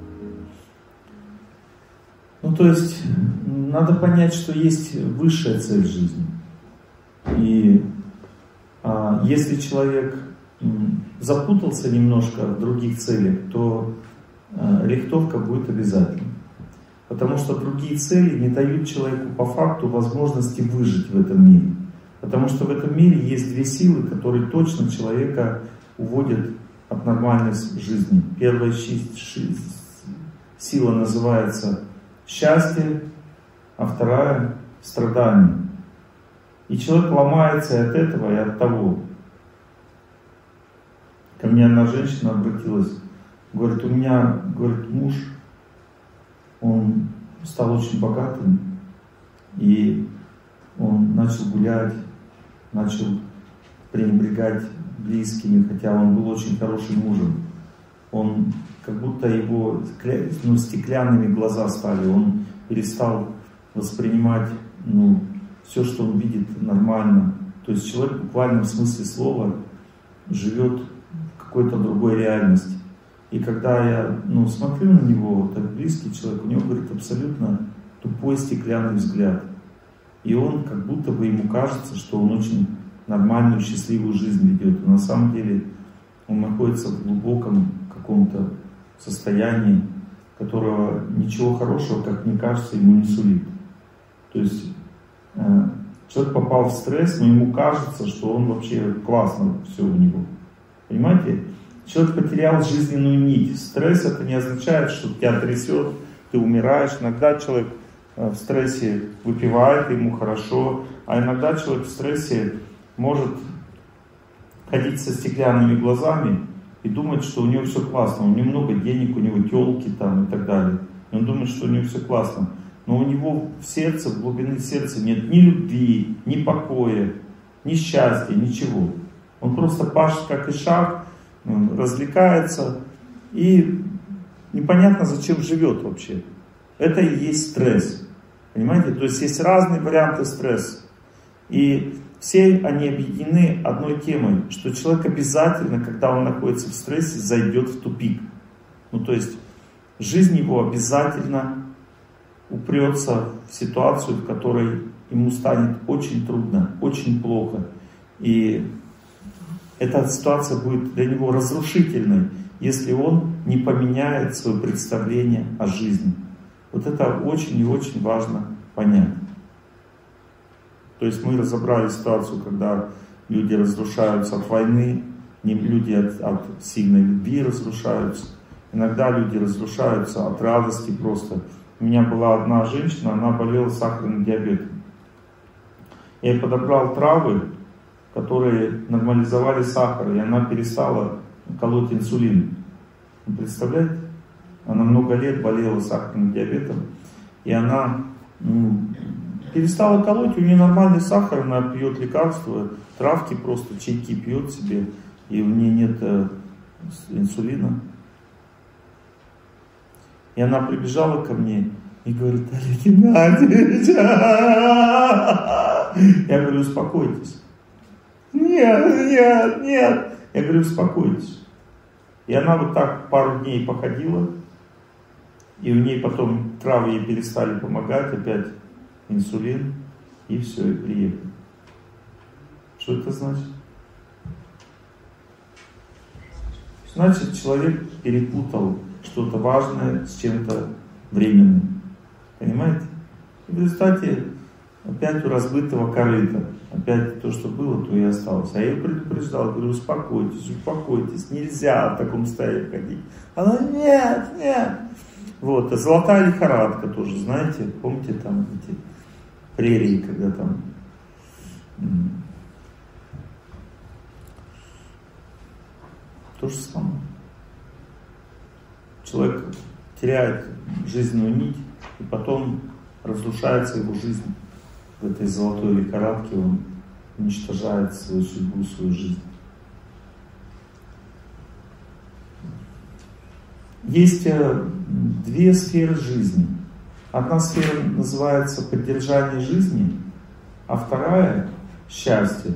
Ну, то есть, надо понять, что есть высшая цель жизни. И если человек запутался немножко в других целях, то рихтовка будет обязательно. Потому что другие цели не дают человеку по факту возможности выжить в этом мире. Потому что в этом мире есть две силы, которые точно человека уводят от нормальной жизни. Первая сила называется счастье, а вторая — страдание. И человек ломается и от этого, и от того. Ко мне одна женщина обратилась, говорит, у меня, говорит, муж, он стал очень богатым, и он начал гулять, начал пренебрегать близкими, хотя он был очень хорошим мужем. Он, как будто его стеклянными глаза стали, он перестал воспринимать все, что он видит, нормально. То есть человек в буквальном смысле слова живет в какой-то другой реальности. И когда я смотрю на него, так близкий человек, у него, говорит, абсолютно тупой стеклянный взгляд. И он, как будто бы ему кажется, что он очень нормальную, счастливую жизнь ведет. Но на самом деле он находится в глубоком каком-то состоянии, которого ничего хорошего, как мне кажется, ему не сулит. То есть человек попал в стресс, но ему кажется, что он вообще классно все у него. Понимаете? Человек потерял жизненную нить. Стресс — это не означает, что тебя трясет, ты умираешь. Иногда человек в стрессе выпивает, ему хорошо, а иногда человек в стрессе может ходить со стеклянными глазами и думать, что у него все классно, у него много денег, у него тёлки там и так далее. И он думает, что у него все классно. Но у него в сердце, в глубине сердца нет ни любви, ни покоя, ни счастья, ничего. Он просто пашет как ишак, развлекается и непонятно, зачем живет вообще. Это и есть стресс. Понимаете? То есть есть разные варианты стресса. И все они объединены одной темой, что человек обязательно, когда он находится в стрессе, зайдет в тупик. То есть жизнь его обязательно упрется в ситуацию, в которой ему станет очень трудно, очень плохо. И эта ситуация будет для него разрушительной, если он не поменяет свое представление о жизни. Вот это очень и очень важно понять. То есть мы разобрали ситуацию, когда люди разрушаются от войны, не люди от сильной любви разрушаются. Иногда люди разрушаются от радости просто. У меня была одна женщина, она болела сахарным диабетом. Я ей подобрал травы, которые нормализовали сахар, и она перестала колоть инсулин. Вы представляете? Она много лет болела сахарным диабетом, и она перестала колоть, у нее нормальный сахар, она пьет лекарства, травки просто, чайки пьет себе, и у нее нет инсулина. И она прибежала ко мне и говорит: Олег Геннадьевич, я говорю: успокойтесь. Нет. Я говорю: успокойтесь. И она вот так пару дней походила, и у ней потом травы ей перестали помогать, опять инсулин, и все, и приехали. Что это значит? Значит, человек перепутал что-то важное с чем-то временным. Понимаете? И в результате опять у разбитого корыта. Опять то, что было, то и осталось. А я ее предупреждал, говорю: успокойтесь, нельзя в таком состоянии ходить. Она: нет. Вот, а золотая лихорадка тоже, знаете, помните там эти прерии, когда там то же самое. Человек теряет жизненную нить, и потом разрушается его жизнь. В этой золотой лихорадке он уничтожает свою судьбу, свою жизнь. Есть две сферы жизни. Одна сфера называется поддержание жизни, а вторая — счастье.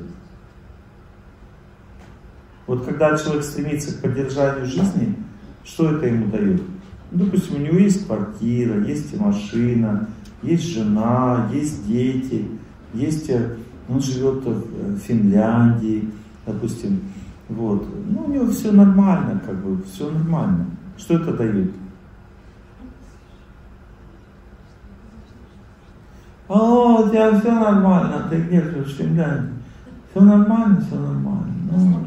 Вот когда человек стремится к поддержанию жизни, что это ему дает? Допустим, у него есть квартира, есть машина, есть жена, есть дети, он живет в Финляндии, допустим, вот. Ну, у него все нормально, все нормально. Что это дает? О, у тебя все нормально, ты где живешь, в Финляндии? Все нормально. Все нормально.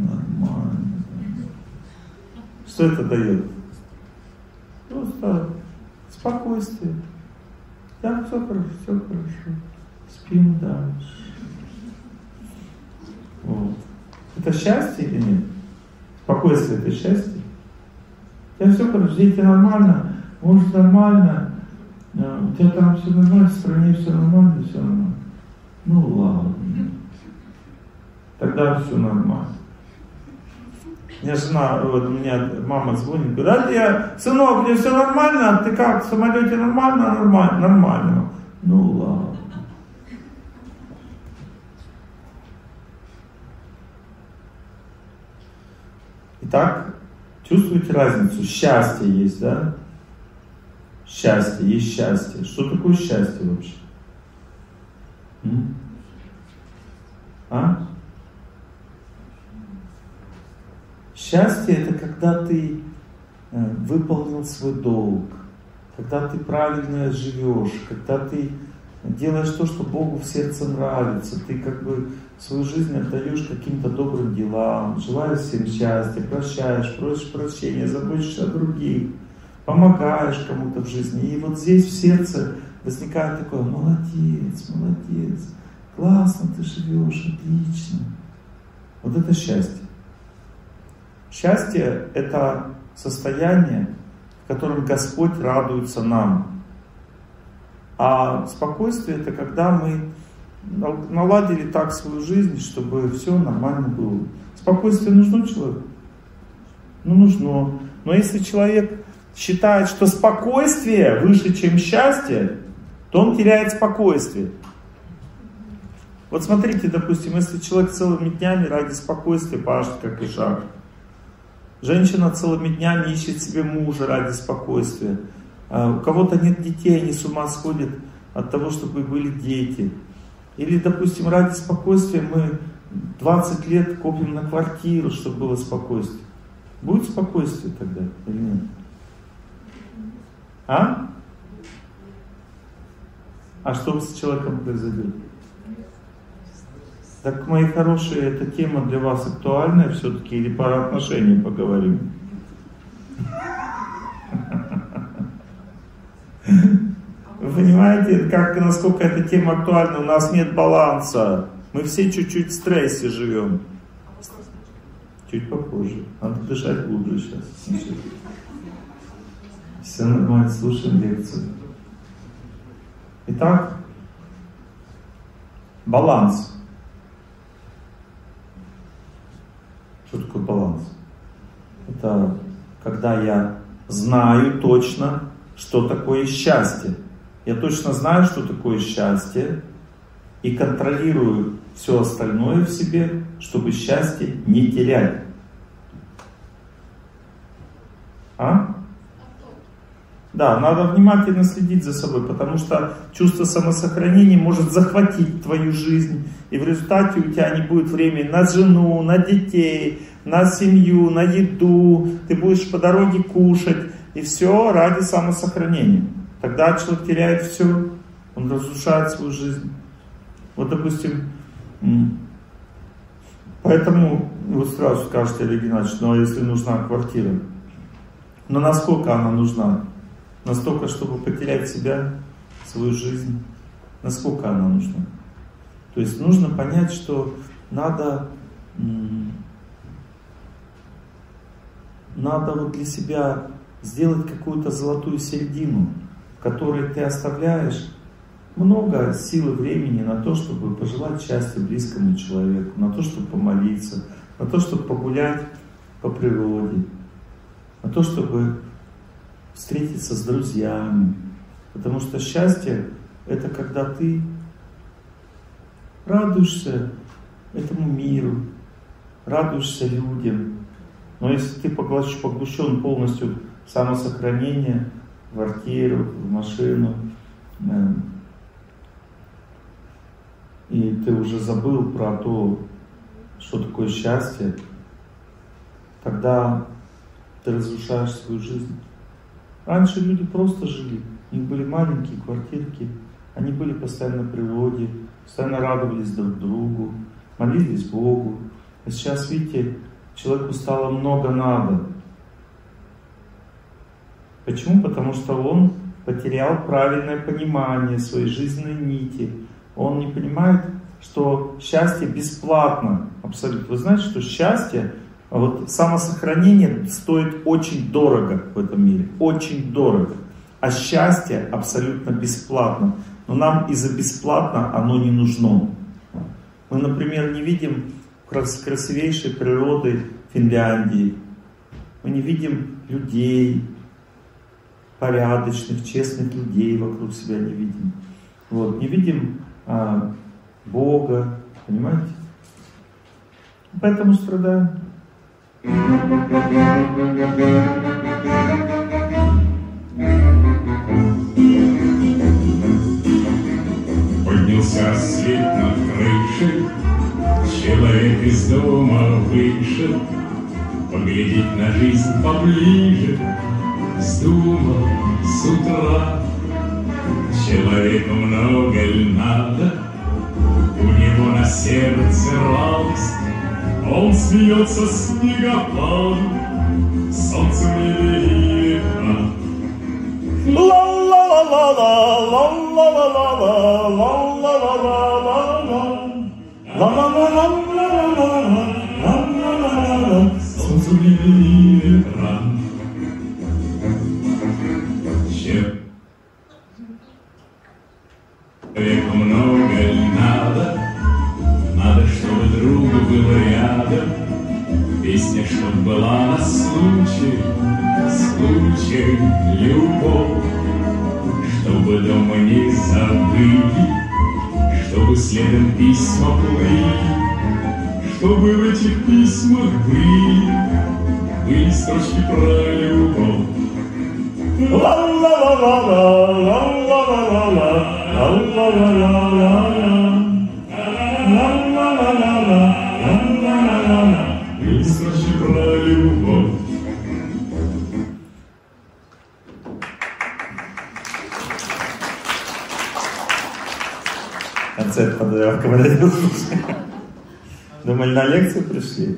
Что это дает? Просто спокойствие. Да, все хорошо. Спим дальше. Вот. Это счастье или нет? Спокойствие — это счастье? У тебя все хорошо, дети нормально, муж нормально, у тебя там все нормально, в стране все нормально. Ну ладно. Тогда все нормально. У меня мама звонит, говорит: сынок, у тебя все нормально? Ты как, в самолете нормально? Нормально. Ну ладно. Итак, чувствуете разницу? Счастье есть, да? Счастье, есть счастье. Что такое счастье вообще? Счастье — это когда ты выполнил свой долг, когда ты правильно живешь, когда ты делаешь то, что Богу в сердце нравится, ты свою жизнь отдаешь каким-то добрым делам, желаешь всем счастья, прощаешь, просишь прощения, заботишься о других, помогаешь кому-то в жизни. И вот здесь в сердце возникает такое: молодец, классно ты живешь, отлично. Вот это счастье. Счастье — это состояние, в котором Господь радуется нам. А спокойствие — это когда мы наладили так свою жизнь, чтобы все нормально было. Спокойствие нужно человеку? Ну, нужно. Но если человек считает, что спокойствие выше, чем счастье, то он теряет спокойствие. Вот смотрите, допустим, если человек целыми днями ради спокойствия пашет, как ишак, женщина целыми днями ищет себе мужа ради спокойствия. У кого-то нет детей, они с ума сходят от того, чтобы были дети. Или, допустим, ради спокойствия мы 20 лет копим на квартиру, чтобы было спокойствие. Будет спокойствие тогда или нет? А что с человеком произойдет? Так, мои хорошие, эта тема для вас актуальная все-таки, или про отношения поговорим? Вы понимаете, насколько эта тема актуальна? У нас нет баланса. Мы все чуть-чуть в стрессе живем. Чуть попозже. Надо дышать глубже сейчас. Все нормально, слушаем лекцию. Итак, баланс. Что это когда я знаю точно, что такое счастье. Я точно знаю, что такое счастье, и контролирую все остальное в себе, чтобы счастье не терять. Да, надо внимательно следить за собой, потому что чувство самосохранения может захватить твою жизнь, и в результате у тебя не будет времени на жену, на детей, на семью, на еду, ты будешь по дороге кушать, и все ради самосохранения. Тогда человек теряет все, он разрушает свою жизнь. Вот, допустим, поэтому вы сразу скажете, Олег Геннадьевич, ну а если нужна квартира? Но насколько она нужна? Настолько, чтобы потерять себя, свою жизнь. Насколько она нужна? То есть нужно понять, что надо вот для себя сделать какую-то золотую середину, в которой ты оставляешь много сил и времени на то, чтобы пожелать счастья близкому человеку, на то, чтобы помолиться, на то, чтобы погулять по природе, на то, чтобы встретиться с друзьями. Потому что счастье — это когда ты радуешься этому миру, радуешься людям. Но если ты поглощен полностью в самосохранение, в квартиру, в машину, и ты уже забыл про то, что такое счастье, тогда ты разрушаешь свою жизнь. Раньше люди просто жили, у них были маленькие квартирки, они были постоянно в природе, постоянно радовались друг другу, молились Богу. А сейчас, видите, человеку стало много надо. Почему? Потому что он потерял правильное понимание своей жизненной нити. Он не понимает, что счастье бесплатно абсолютно. Вы знаете, что счастье, вот самосохранение стоит очень дорого в этом мире, очень дорого. А счастье абсолютно бесплатно. Но нам из-за бесплатно оно не нужно. Мы, например, не видим красивейшей природы Финляндии. Мы не видим людей, порядочных, честных людей вокруг себя не видим. Вот, не видим Бога, понимаете? Поэтому страдаем. Поднялся рассвет над крышей, человек из дома вышел, поглядеть на жизнь поближе, вздумал с утра. Человеку много ль надо, у него на сердце радость, он смеется снегопадом, солнце не видно. Солнце не видно. Человеку много ль надо, надо, чтобы другу было рядом, песня, чтоб была на случай любовь, чтобы дома не забыли, чтобы следом письма плыли, чтобы в этих письмах были строчки про любовь. Были строчки про любовь. Концерт подарок. Думали, на лекцию пришли?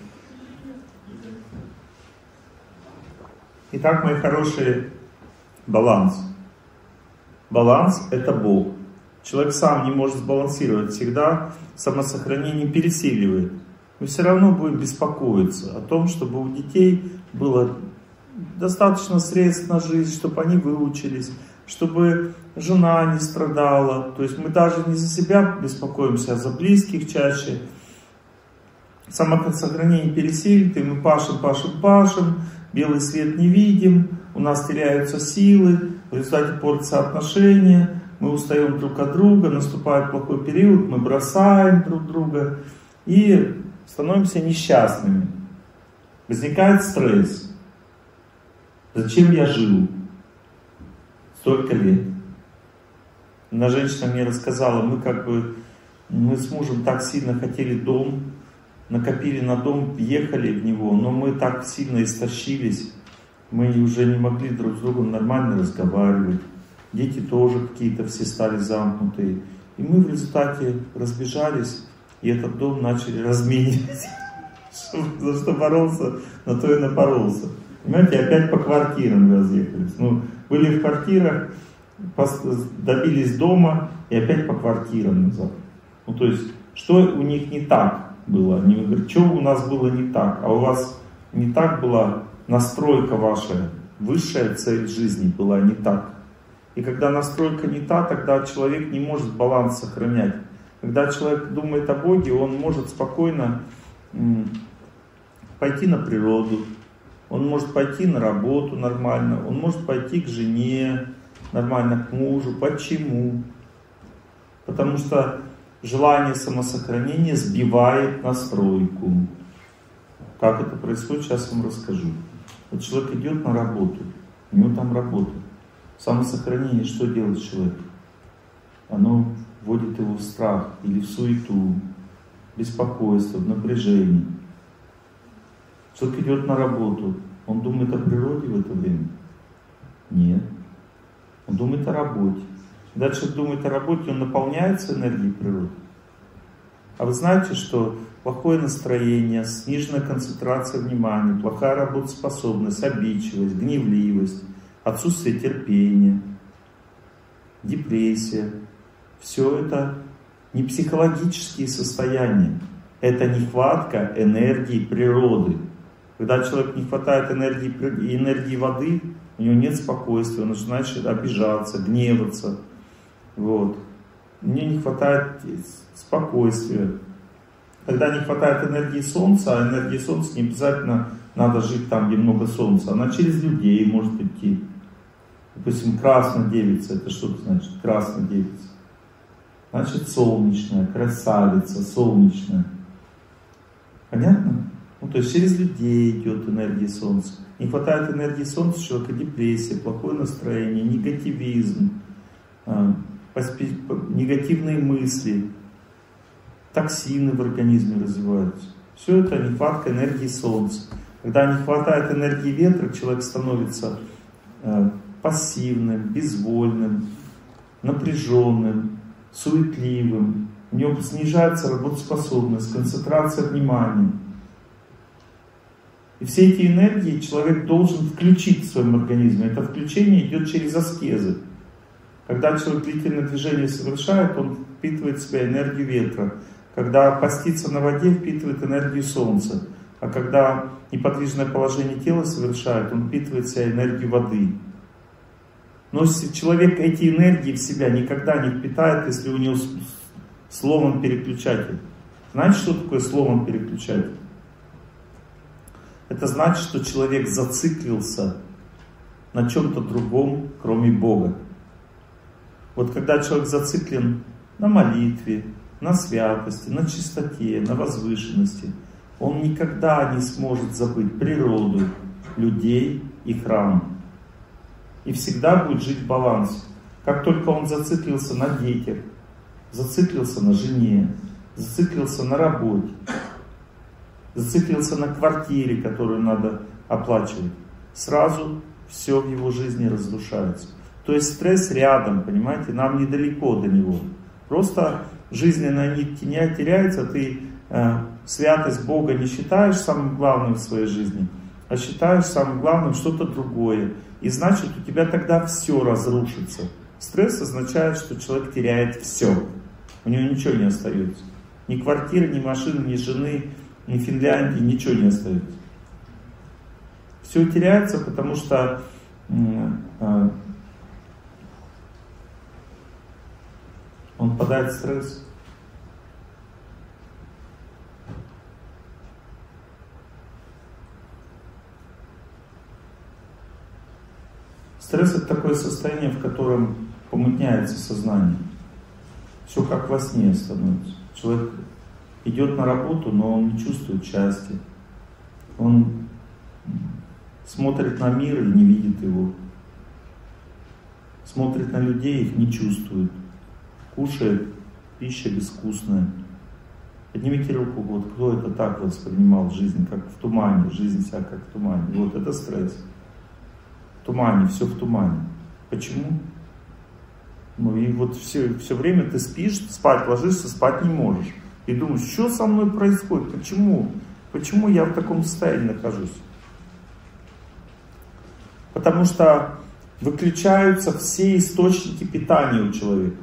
Итак, мои хорошие, баланс. Баланс — это Бог. Человек сам не может сбалансировать, всегда самосохранение пересиливает. Мы все равно будем беспокоиться о том, чтобы у детей было достаточно средств на жизнь, чтобы они выучились, чтобы жена не страдала. То есть мы даже не за себя беспокоимся, а за близких чаще. самосохранение пересилит, и мы пашем, белый свет не видим, у нас теряются силы, в результате портятся отношения, мы устаем друг от друга, наступает плохой период, мы бросаем друг друга и становимся несчастными. Возникает стресс. Зачем я жил столько лет? Одна женщина мне рассказала, мы с мужем так сильно хотели дом, накопили на дом, въехали в него, но мы так сильно истощились, мы уже не могли друг с другом нормально разговаривать. Дети тоже какие-то все стали замкнутые. И мы в результате разбежались, и этот дом начали разменивать. За что боролся, на то и напоролся. Понимаете, опять по квартирам разъехались. Были в квартирах, добились дома, и опять по квартирам назад. То есть, что у них не так было? Они говорят, что у нас было не так? А у вас не так была настройка ваша, высшая цель жизни была не так. И когда настройка не та, тогда человек не может баланс сохранять. Когда человек думает о Боге, он может спокойно пойти на природу, он может пойти на работу нормально, он может пойти к жене нормально, к мужу. Почему? Потому что желание самосохранения сбивает настройку. Как это происходит, сейчас вам расскажу. Вот человек идет на работу, у него там работа. Самосохранение, что делает человек? Оно вводит его в страх или в суету, беспокойство, в напряжение. Человек идет на работу, он думает о природе в это время? Нет. Он думает о работе. Когда человек думает о работе, он наполняется энергией природы. А вы знаете, что плохое настроение, сниженная концентрация внимания, плохая работоспособность, обидчивость, гневливость, отсутствие терпения, депрессия, все это не психологические состояния, это нехватка энергии природы. Когда человек не хватает энергии воды, у него нет спокойствия, он начинает обижаться, гневаться. Мне не хватает спокойствия. Когда не хватает энергии солнца, а энергии солнца не обязательно надо жить там, где много солнца, она через людей может идти. Допустим, красная девица, это что значит? Красная девица. Значит, солнечная, красавица, солнечная. Понятно? То есть через людей идет энергия солнца. Не хватает энергии солнца, у человека депрессия, плохое настроение, негативизм, негативные мысли, токсины в организме развиваются. Все это нехватка энергии солнца. Когда не хватает энергии ветра, человек становится пассивным, безвольным, напряженным, суетливым. У него снижается работоспособность, концентрация внимания. И все эти энергии человек должен включить в своем организме. Это включение идет через аскезы. Когда человек длительное движение совершает, он впитывает в себя энергию ветра. Когда постится на воде, впитывает энергию солнца. А когда неподвижное положение тела совершает, он впитывает в себя энергию воды. Но если человек эти энергии в себя никогда не впитает, если у него сломан переключатель. Знаете, что такое сломан переключатель? Это значит, что человек зациклился на чем-то другом, кроме Бога. Вот когда человек зациклен на молитве, на святости, на чистоте, на возвышенности, он никогда не сможет забыть природу, людей и храм. И всегда будет жить в балансе. Как только он зациклился на детях, зациклился на жене, зациклился на работе, зациклился на квартире, которую надо оплачивать, сразу все в его жизни разрушается. То есть стресс рядом, понимаете, нам недалеко до него. Просто жизненная нить теряется, ты святость Бога не считаешь самым главным в своей жизни, а считаешь самым главным что-то другое. И значит, у тебя тогда все разрушится. Стресс означает, что человек теряет все. У него ничего не остается. Ни квартиры, ни машины, ни жены, ни Финляндии, ничего не остается. Все теряется, потому что он впадает в стресс. Стресс — это такое состояние, в котором помутняется сознание. Все как во сне становится. Человек идет на работу, но он не чувствует счастья. Он смотрит на мир и не видит его. Смотрит на людей, их не чувствует. Кушает, пища безвкусная. Поднимите руку, вот кто это так воспринимал жизнь, как в тумане, жизнь вся как в тумане. Вот это стресс. В тумане, все в тумане. Почему? Ну и вот все время ты спишь, спать ложишься, спать не можешь. И думаешь, что со мной происходит, почему? Почему я в таком состоянии нахожусь? Потому что выключаются все источники питания у человека.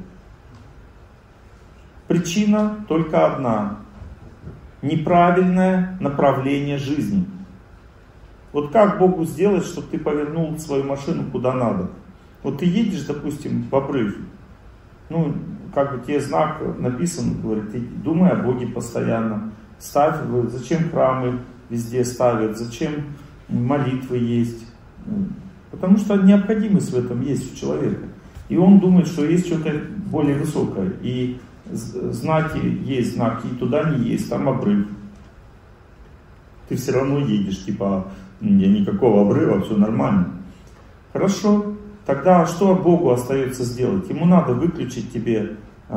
Причина только одна. Неправильное направление жизни. Вот как Богу сделать, чтобы ты повернул свою машину куда надо? Вот ты едешь, допустим, в обрыв. Ну, как бы тебе знак написан, говорит, ты думай о Боге постоянно. Ставь, зачем храмы везде ставят, зачем молитвы есть. Потому что необходимость в этом есть у человека. И он думает, что есть что-то более высокое. И знаки есть, знаки, и туда не есть, там обрыв. Ты все равно едешь, типа, никакого обрыва, все нормально. Хорошо, тогда что Богу остается сделать? Ему надо выключить тебе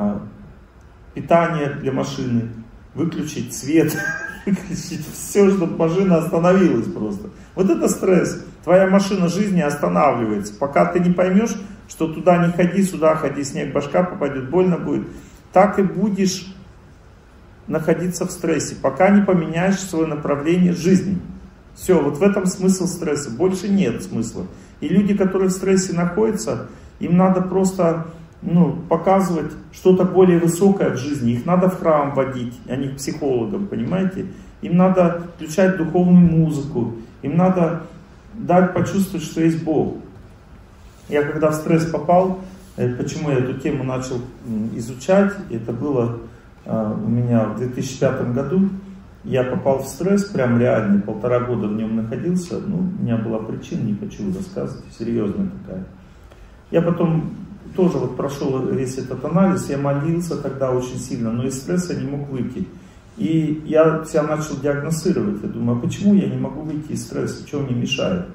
питание для машины, выключить свет, выключить все, чтобы машина остановилась просто. Вот это стресс. Твоя машина жизни останавливается. Пока ты не поймешь, что туда не ходи, сюда ходи, снег, башка попадет, больно будет. Так и будешь находиться в стрессе, пока не поменяешь свое направление жизни. Все, вот в этом смысл стресса. Больше нет смысла. И люди, которые в стрессе находятся, им надо просто показывать что-то более высокое в жизни. Их надо в храм водить, а не к психологам, понимаете? Им надо включать духовную музыку. Им надо дать почувствовать, что есть Бог. Я когда в стресс попал, почему я эту тему начал изучать, это было у меня в 2005 году. Я попал в стресс, прям реальный, 1,5 года в нем находился. У меня была причина, не хочу рассказывать, серьезная такая. Я потом тоже прошел весь этот анализ, я молился тогда очень сильно, но из стресса не мог выйти. И я себя начал диагностировать. Я думаю, а почему я не могу выйти из стресса, что мне мешает?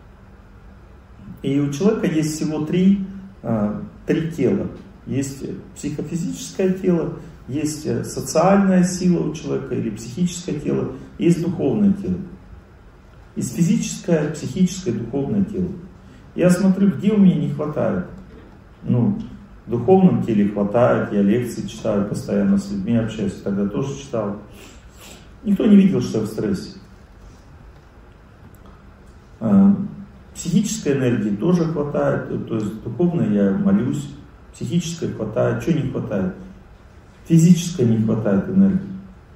И у человека есть всего три тела. Есть психофизическое тело, есть социальная сила у человека или психическое тело, есть духовное тело. Есть физическое, психическое, духовное тело. Я смотрю, где у меня не хватает. В духовном теле хватает, я лекции читаю, постоянно с людьми общаюсь, тогда тоже читал. Никто не видел, что я в стрессе. Психической энергии тоже хватает, то есть духовной я молюсь, психической хватает. Чего не хватает? Физической не хватает энергии.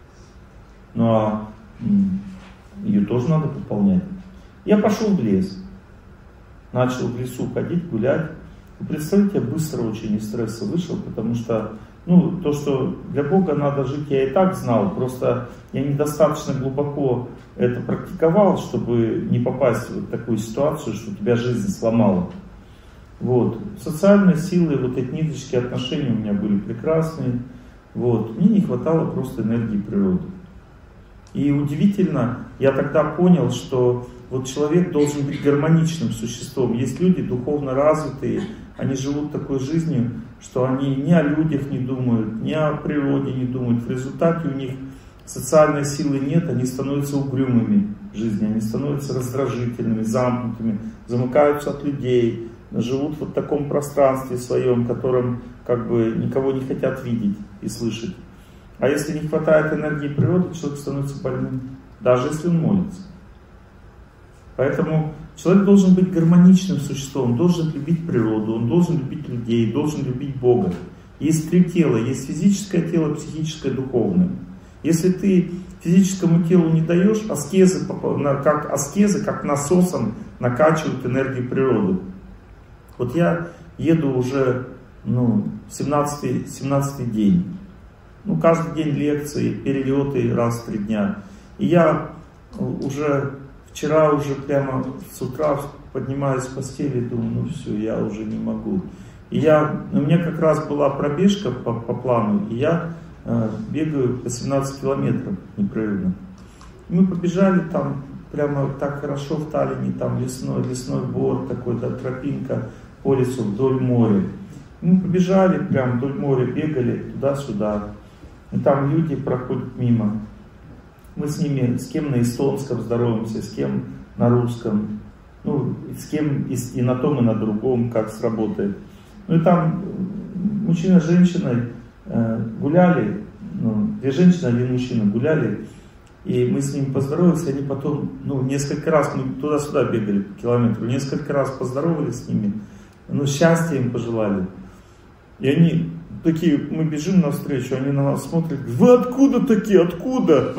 Ее тоже надо пополнять. Я пошел в лес, начал в лесу ходить, гулять. Вы представляете, я быстро очень из стресса вышел, потому что то, что для Бога надо жить, я и так знал, просто я недостаточно глубоко это практиковал, чтобы не попасть в такую ситуацию, что тебя жизнь сломала. Социальные силы, эти ниточки отношений у меня были прекрасные. Мне не хватало просто энергии природы. И удивительно, я тогда понял, что человек должен быть гармоничным существом. Есть люди духовно развитые, они живут такой жизнью, что они ни о людях не думают, ни о природе не думают. В результате у них социальной силы нет, они становятся угрюмыми в жизни, они становятся раздражительными, замкнутыми, замыкаются от людей, живут в таком пространстве своем, в котором никого не хотят видеть и слышать. А если не хватает энергии природы, человек становится больным, даже если он молится. Поэтому человек должен быть гармоничным существом, должен любить природу, он должен любить людей, должен любить Бога. Есть три тела, есть физическое тело, психическое, духовное. Если ты физическому телу не даешь, аскезы, как насосом накачивают энергию природы. Я еду уже 17-й день. Каждый день лекции, перелеты раз в 3 дня. И я вчера прямо с утра поднимаюсь с постели, думаю, ну все, я уже не могу. И у меня как раз была пробежка по плану, и я бегаю по 17 километров непрерывно. Мы побежали там, прямо так хорошо в Таллине, там лесной двор такой, да, тропинка по лесу вдоль моря. Мы побежали прямо вдоль моря, бегали туда-сюда. И там люди проходят мимо. Мы с ними, с кем на эстонском здороваемся, с кем на русском, ну, с кем и на том, и на другом, как сработает. Ну и там мужчина с женщиной гуляли, ну, две женщины, один мужчина гуляли, и мы с ними поздоровались, они потом, ну, несколько раз, мы туда-сюда бегали по километру, несколько раз поздоровались с ними, ну, счастья им пожелали. И они такие, мы бежим навстречу, они на нас смотрят, вы откуда такие, откуда?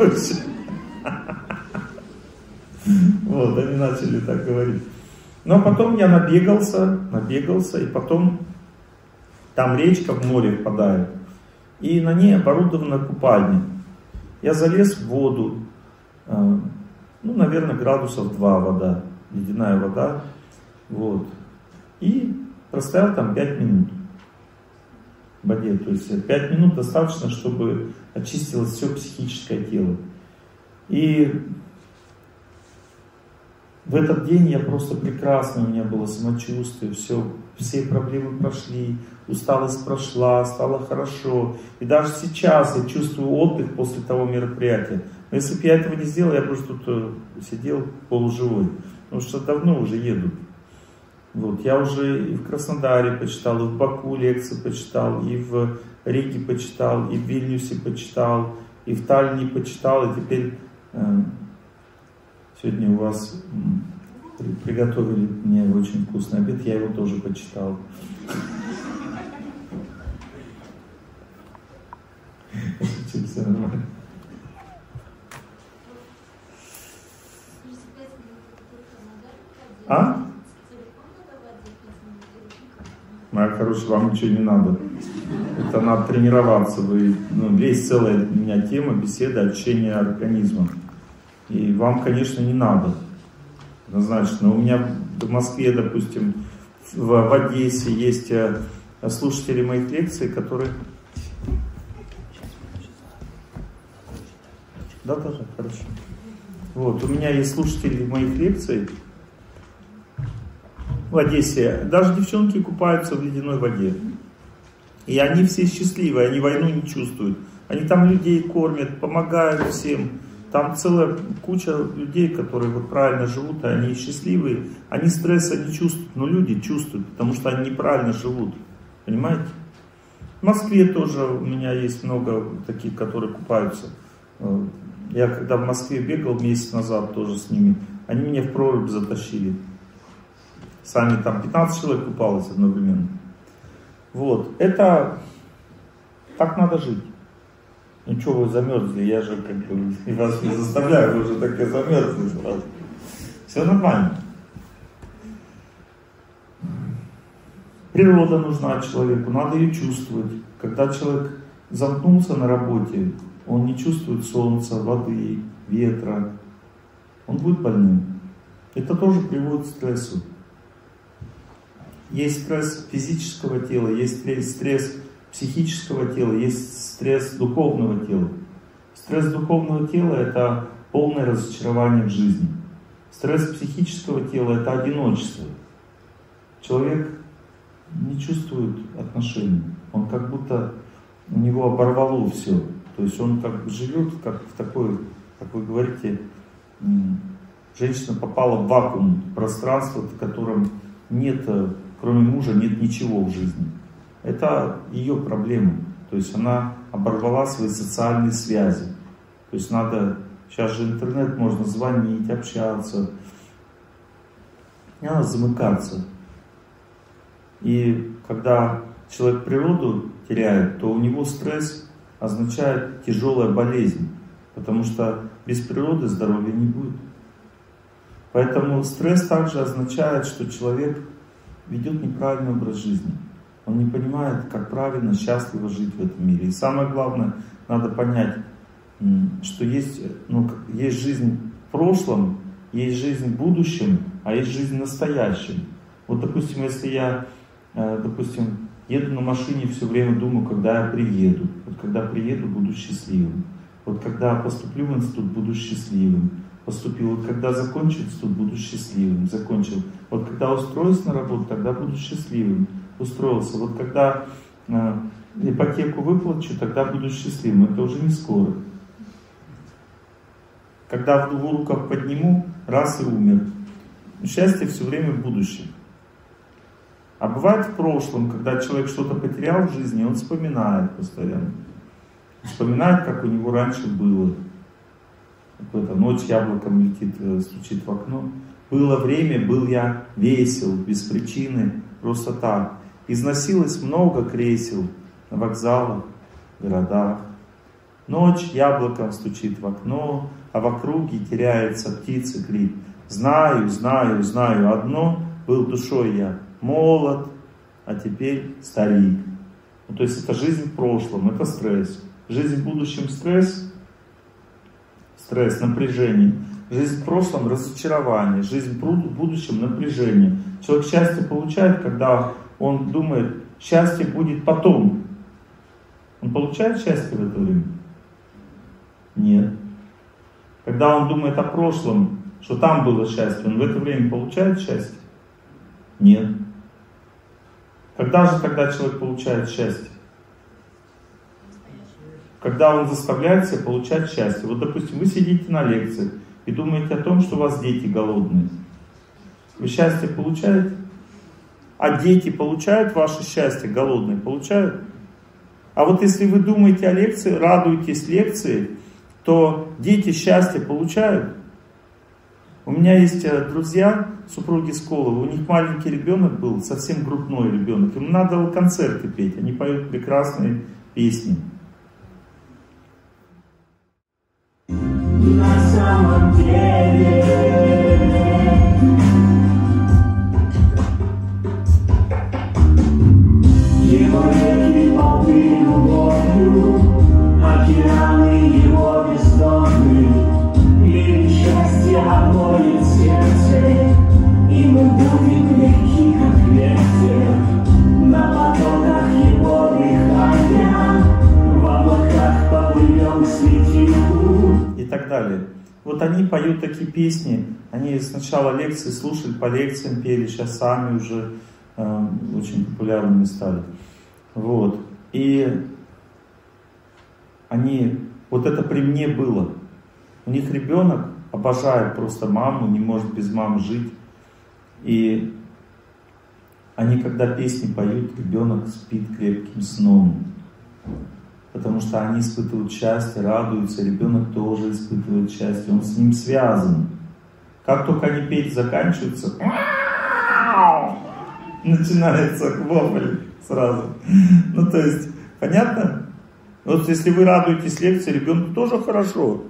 Вот, они начали так говорить. Но потом я набегался, и потом там речка в море впадает, и на ней оборудована купальня. Я залез в воду, ну, наверное, градусов 2 вода, ледяная вода, вот, и простоял там 5 минут в воде, то есть 5 минут достаточно, чтобы очистилось все психическое тело. И в этот день я просто прекрасно, у меня было самочувствие, все проблемы прошли, усталость прошла, стало хорошо. И даже сейчас я чувствую отдых после того мероприятия. Но если бы я этого не сделал, я просто тут сидел полуживой. Потому что давно уже еду. Вот, я уже и в Краснодаре почитал, и в Баку лекции почитал, и в Риге почитал, и в Вильнюсе почитал, и в Таллине почитал, и теперь сегодня у вас приготовили мне очень вкусный обед, я его тоже почитал. Все нормально. А? Моя хорошая, вам ничего не надо. Это надо тренироваться. Есть целая у меня тема беседы, очищения организма. И вам, конечно, не надо. Однозначно. У меня в Москве, допустим, в Одессе есть слушатели моих лекций, которые... Да, хорошо. Вот, у меня есть слушатели моих лекций в Одессе. Даже девчонки купаются в ледяной воде. И они все счастливые, они войну не чувствуют. Они там людей кормят, помогают всем. Там целая куча людей, которые вот правильно живут, и они счастливые. Они стресса не чувствуют, но люди чувствуют, потому что они неправильно живут. Понимаете? В Москве тоже у меня есть много таких, которые купаются. Я когда в Москве бегал месяц назад тоже с ними, они меня в прорубь затащили. Сами там 15 человек купалось одновременно. Вот, это так надо жить. Ну что вы замерзли, я же как бы вас не заставляю, вы уже так и замерзли сразу. Все нормально. Природа нужна человеку, надо ее чувствовать. Когда человек замкнулся на работе, он не чувствует солнца, воды, ветра, он будет больным. Это тоже приводит к стрессу. Есть стресс физического тела, есть стресс психического тела, есть стресс духовного тела. Стресс духовного тела – это полное разочарование в жизни. Стресс психического тела – это одиночество. Человек не чувствует отношений. Он как будто у него оборвало все. То есть он как бы живет, как в такой, как вы говорите, женщина попала в вакуум, пространство, в котором нет, кроме мужа, нет ничего в жизни. Это ее проблема. То есть она оборвала свои социальные связи. То есть надо, сейчас же интернет, можно звонить, общаться. Не надо замыкаться. И когда человек природу теряет, то у него стресс означает тяжелая болезнь. Потому что без природы здоровья не будет. Поэтому стресс также означает, что человек ведет неправильный образ жизни. Он не понимает, как правильно, счастливо жить в этом мире. И самое главное, надо понять, что есть жизнь в прошлом, есть жизнь в будущем, а есть жизнь в настоящем. Вот, допустим, если я, допустим, еду на машине, все время думаю, когда я приеду. Вот когда приеду, буду счастливым. Вот когда поступлю в институт, буду счастливым. Поступил. Вот когда закончу институт, буду счастливым. Закончил. Вот когда устроюсь на работу, тогда буду счастливым. Устроился. Вот когда ипотеку выплачу, тогда буду счастливым. Это уже не скоро. Когда в 2 руках подниму, раз и умер. Счастье все время в будущем. А бывает в прошлом, когда человек что-то потерял в жизни, он вспоминает постоянно. Вспоминает, как у него раньше было. Какая-то ночь яблоком летит, стучит в окно. Было время, был я весел, без причины, просто так. Износилось много кресел на вокзалах, в городах. Ночь яблоком стучит в окно, а в округе теряется птица крик. Знаю, знаю, знаю одно, был душой я молод, а теперь старик. Ну, то есть это жизнь в прошлом, это стресс. Жизнь в будущем стресс, стресс, напряжение. Жизнь в прошлом разочарование, жизнь в будущем напряжение. Человек счастье получает, когда он думает, счастье будет потом. Он получает счастье в это время? Нет. Когда он думает о прошлом, что там было счастье, он в это время получает счастье? Нет. Когда же тогда человек получает счастье? Когда он заставляет себя получать счастье. Вот, допустим, вы сидите на лекции и думаете о том, что у вас дети голодные. Вы счастье получаете? А дети получают ваше счастье голодные? Получают? А вот если вы думаете о лекции, радуетесь лекции, то дети счастье получают? У меня есть друзья, супруги Сколовы, у них маленький ребенок был, совсем грудной ребенок. Им надо было концерты петь, они поют прекрасные песни. На самом деле его реки полны любовью, океаны его бездонны, и счастье омоет сердце, и мы будем легки, как ветер, на потоках его дыхания, в облаках поплывем к светилу. И так далее. Вот они поют такие песни, они сначала лекции слушали, по лекциям пели, сейчас сами уже очень популярными стали. Вот. И они, вот это при мне было. У них ребенок обожает просто маму, не может без мамы жить. И они, когда песни поют, ребенок спит крепким сном. Потому что они испытывают счастье, радуются, ребенок тоже испытывает счастье, он с ним связан. Как только они петь заканчиваются, начинается вопль сразу. Ну, то есть, понятно? Вот если вы радуетесь лекции, ребенку тоже хорошо.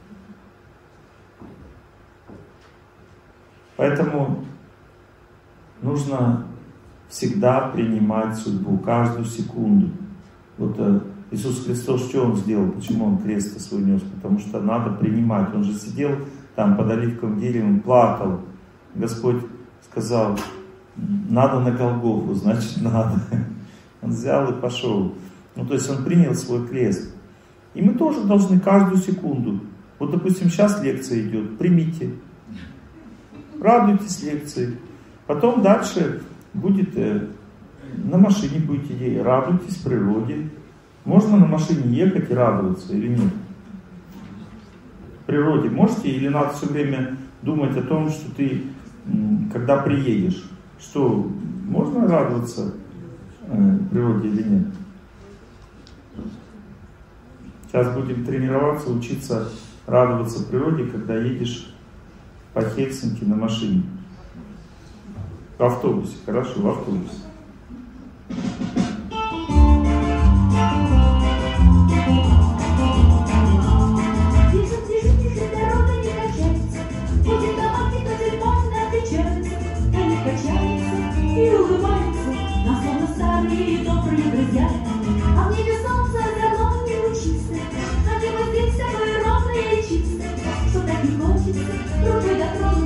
Поэтому нужно всегда принимать судьбу, каждую секунду. Вот Иисус Христос, что Он сделал? Почему Он крест свой нес? Потому что надо принимать. Он же сидел там под оливковым деревом, плакал. Господь сказал, надо на Голгофу, значит надо. Он взял и пошел. Ну, то есть Он принял свой крест. И мы тоже должны каждую секунду. Вот, допустим, сейчас лекция идет, примите. Радуйтесь лекции. Потом дальше будет, на машине будете радуйтесь природе. Можно на машине ехать и радоваться или нет? В природе можете или надо все время думать о том, что ты, когда приедешь, что можно радоваться природе или нет? Сейчас будем тренироваться, учиться радоваться природе, когда едешь по Хельсинки на машине. В автобусе, хорошо, в автобусе. И улыбается, нас словно старые добрые друзья. А в небе солнце давно не лучится, а небо здесь такое ровное и чисто, что так и хочется рукой дотронуться.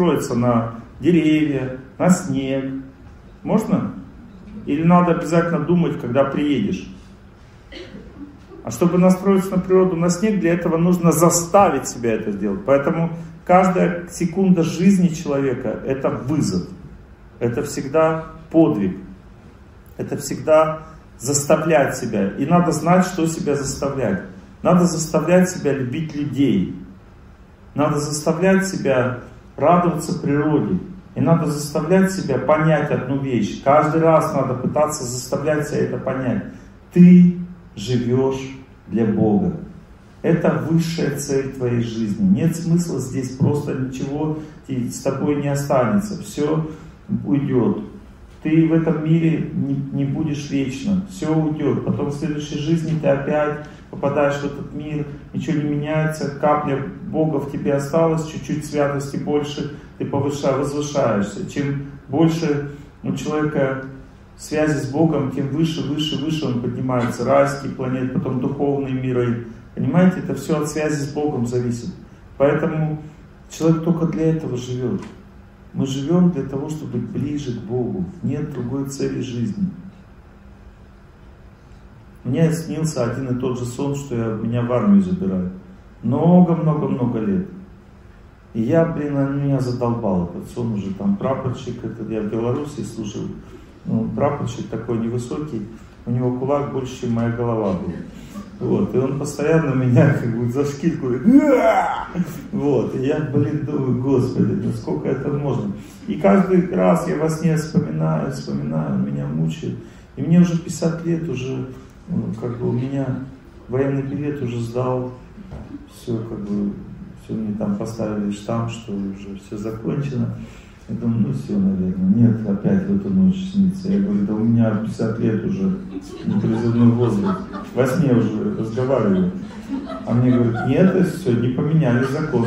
настроиться на деревья, на снег? Можно? Или надо обязательно думать, когда приедешь? А чтобы настроиться на природу, на снег, для этого нужно заставить себя это сделать. Поэтому каждая секунда жизни человека — это вызов. Это всегда подвиг. Это всегда заставлять себя. И надо знать, что себя заставлять. Надо заставлять себя любить людей. Надо заставлять себя радоваться природе. И надо заставлять себя понять одну вещь. Каждый раз надо пытаться заставлять себя это понять. Ты живешь для Бога. Это высшая цель твоей жизни. Нет смысла здесь просто ничего с тобой не останется. Все уйдет. Ты в этом мире не будешь вечно. Все уйдет. Потом в следующей жизни ты опять попадаешь в этот мир. Ничего не меняется. Капля Бога в тебе осталась. Чуть-чуть святости больше. Ты возвышаешься. Чем больше у человека связи с Богом, тем выше он поднимается. Райские планеты, потом духовные миры. Понимаете, это все от связи с Богом зависит. Поэтому человек только для этого живет. Мы живем для того, чтобы быть ближе к Богу. Нет другой цели жизни. Мне снился один и тот же сон, что меня в армию забирают. Много лет. И меня задолбал этот сон уже. Там прапорщик, я в Беларуси служил. Прапорщик такой невысокий, у него кулак больше, чем моя голова была. Вот, и он постоянно меня за шкирку говорит, вот, и я, думаю, Господи, сколько это можно. И каждый раз я во сне вспоминаю, он меня мучает. И мне уже 50 лет, уже, у меня военный билет уже сдал, все, все мне там поставили штамп, что уже все закончено. Я думаю, все, наверное. Нет, опять в эту ночь снится. Я говорю, да у меня 50 лет уже, призывной возраст. Во сне уже разговариваю. А мне говорят, нет, это все, не поменяли закон.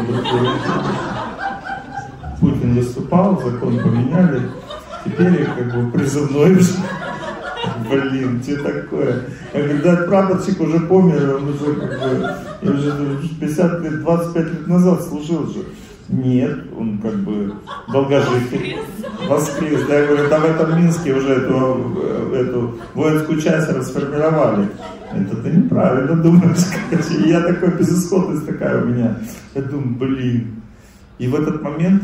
Путин выступал, закон поменяли. Теперь я призывной уже. Блин, что такое? Я говорю, да, прапорщик уже помер, он уже я уже 50 лет, 25 лет назад служил же. Нет, он долгожитель, воскрес. Да, я говорю, там в этом Минске уже эту воинскую часть расформировали. Это ты неправильно думаешь. И я такой, безысходность такая у меня. Я думаю, блин. И в этот момент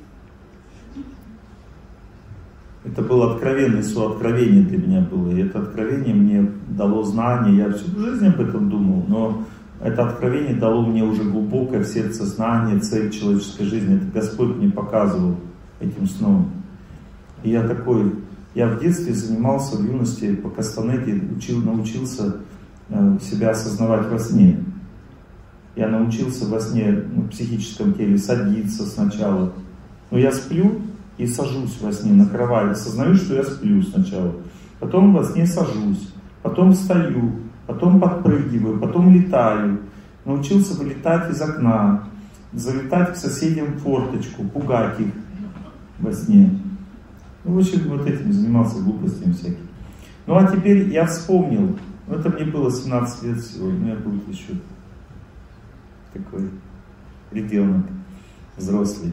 это было откровение для меня было. И это откровение мне дало знание. Я всю жизнь об этом думал, но это откровение дало мне уже глубокое в сердце знание, цель человеческой жизни. Это Господь мне показывал этим сном. И я в детстве занимался в юности по кастанете, научился себя осознавать во сне. Я научился во сне, в психическом теле, садиться сначала. Но я сплю и сажусь во сне на кровати. Осознаю, что я сплю сначала. Потом во сне сажусь. Потом встаю. Потом подпрыгиваю, потом летаю. Научился вылетать из окна, залетать к соседям в форточку, пугать их во сне. В общем, вот этим занимался, глупостями всякими. Ну а теперь я вспомнил, это мне было 17 лет всего, у меня будет еще такой ребенок, взрослый.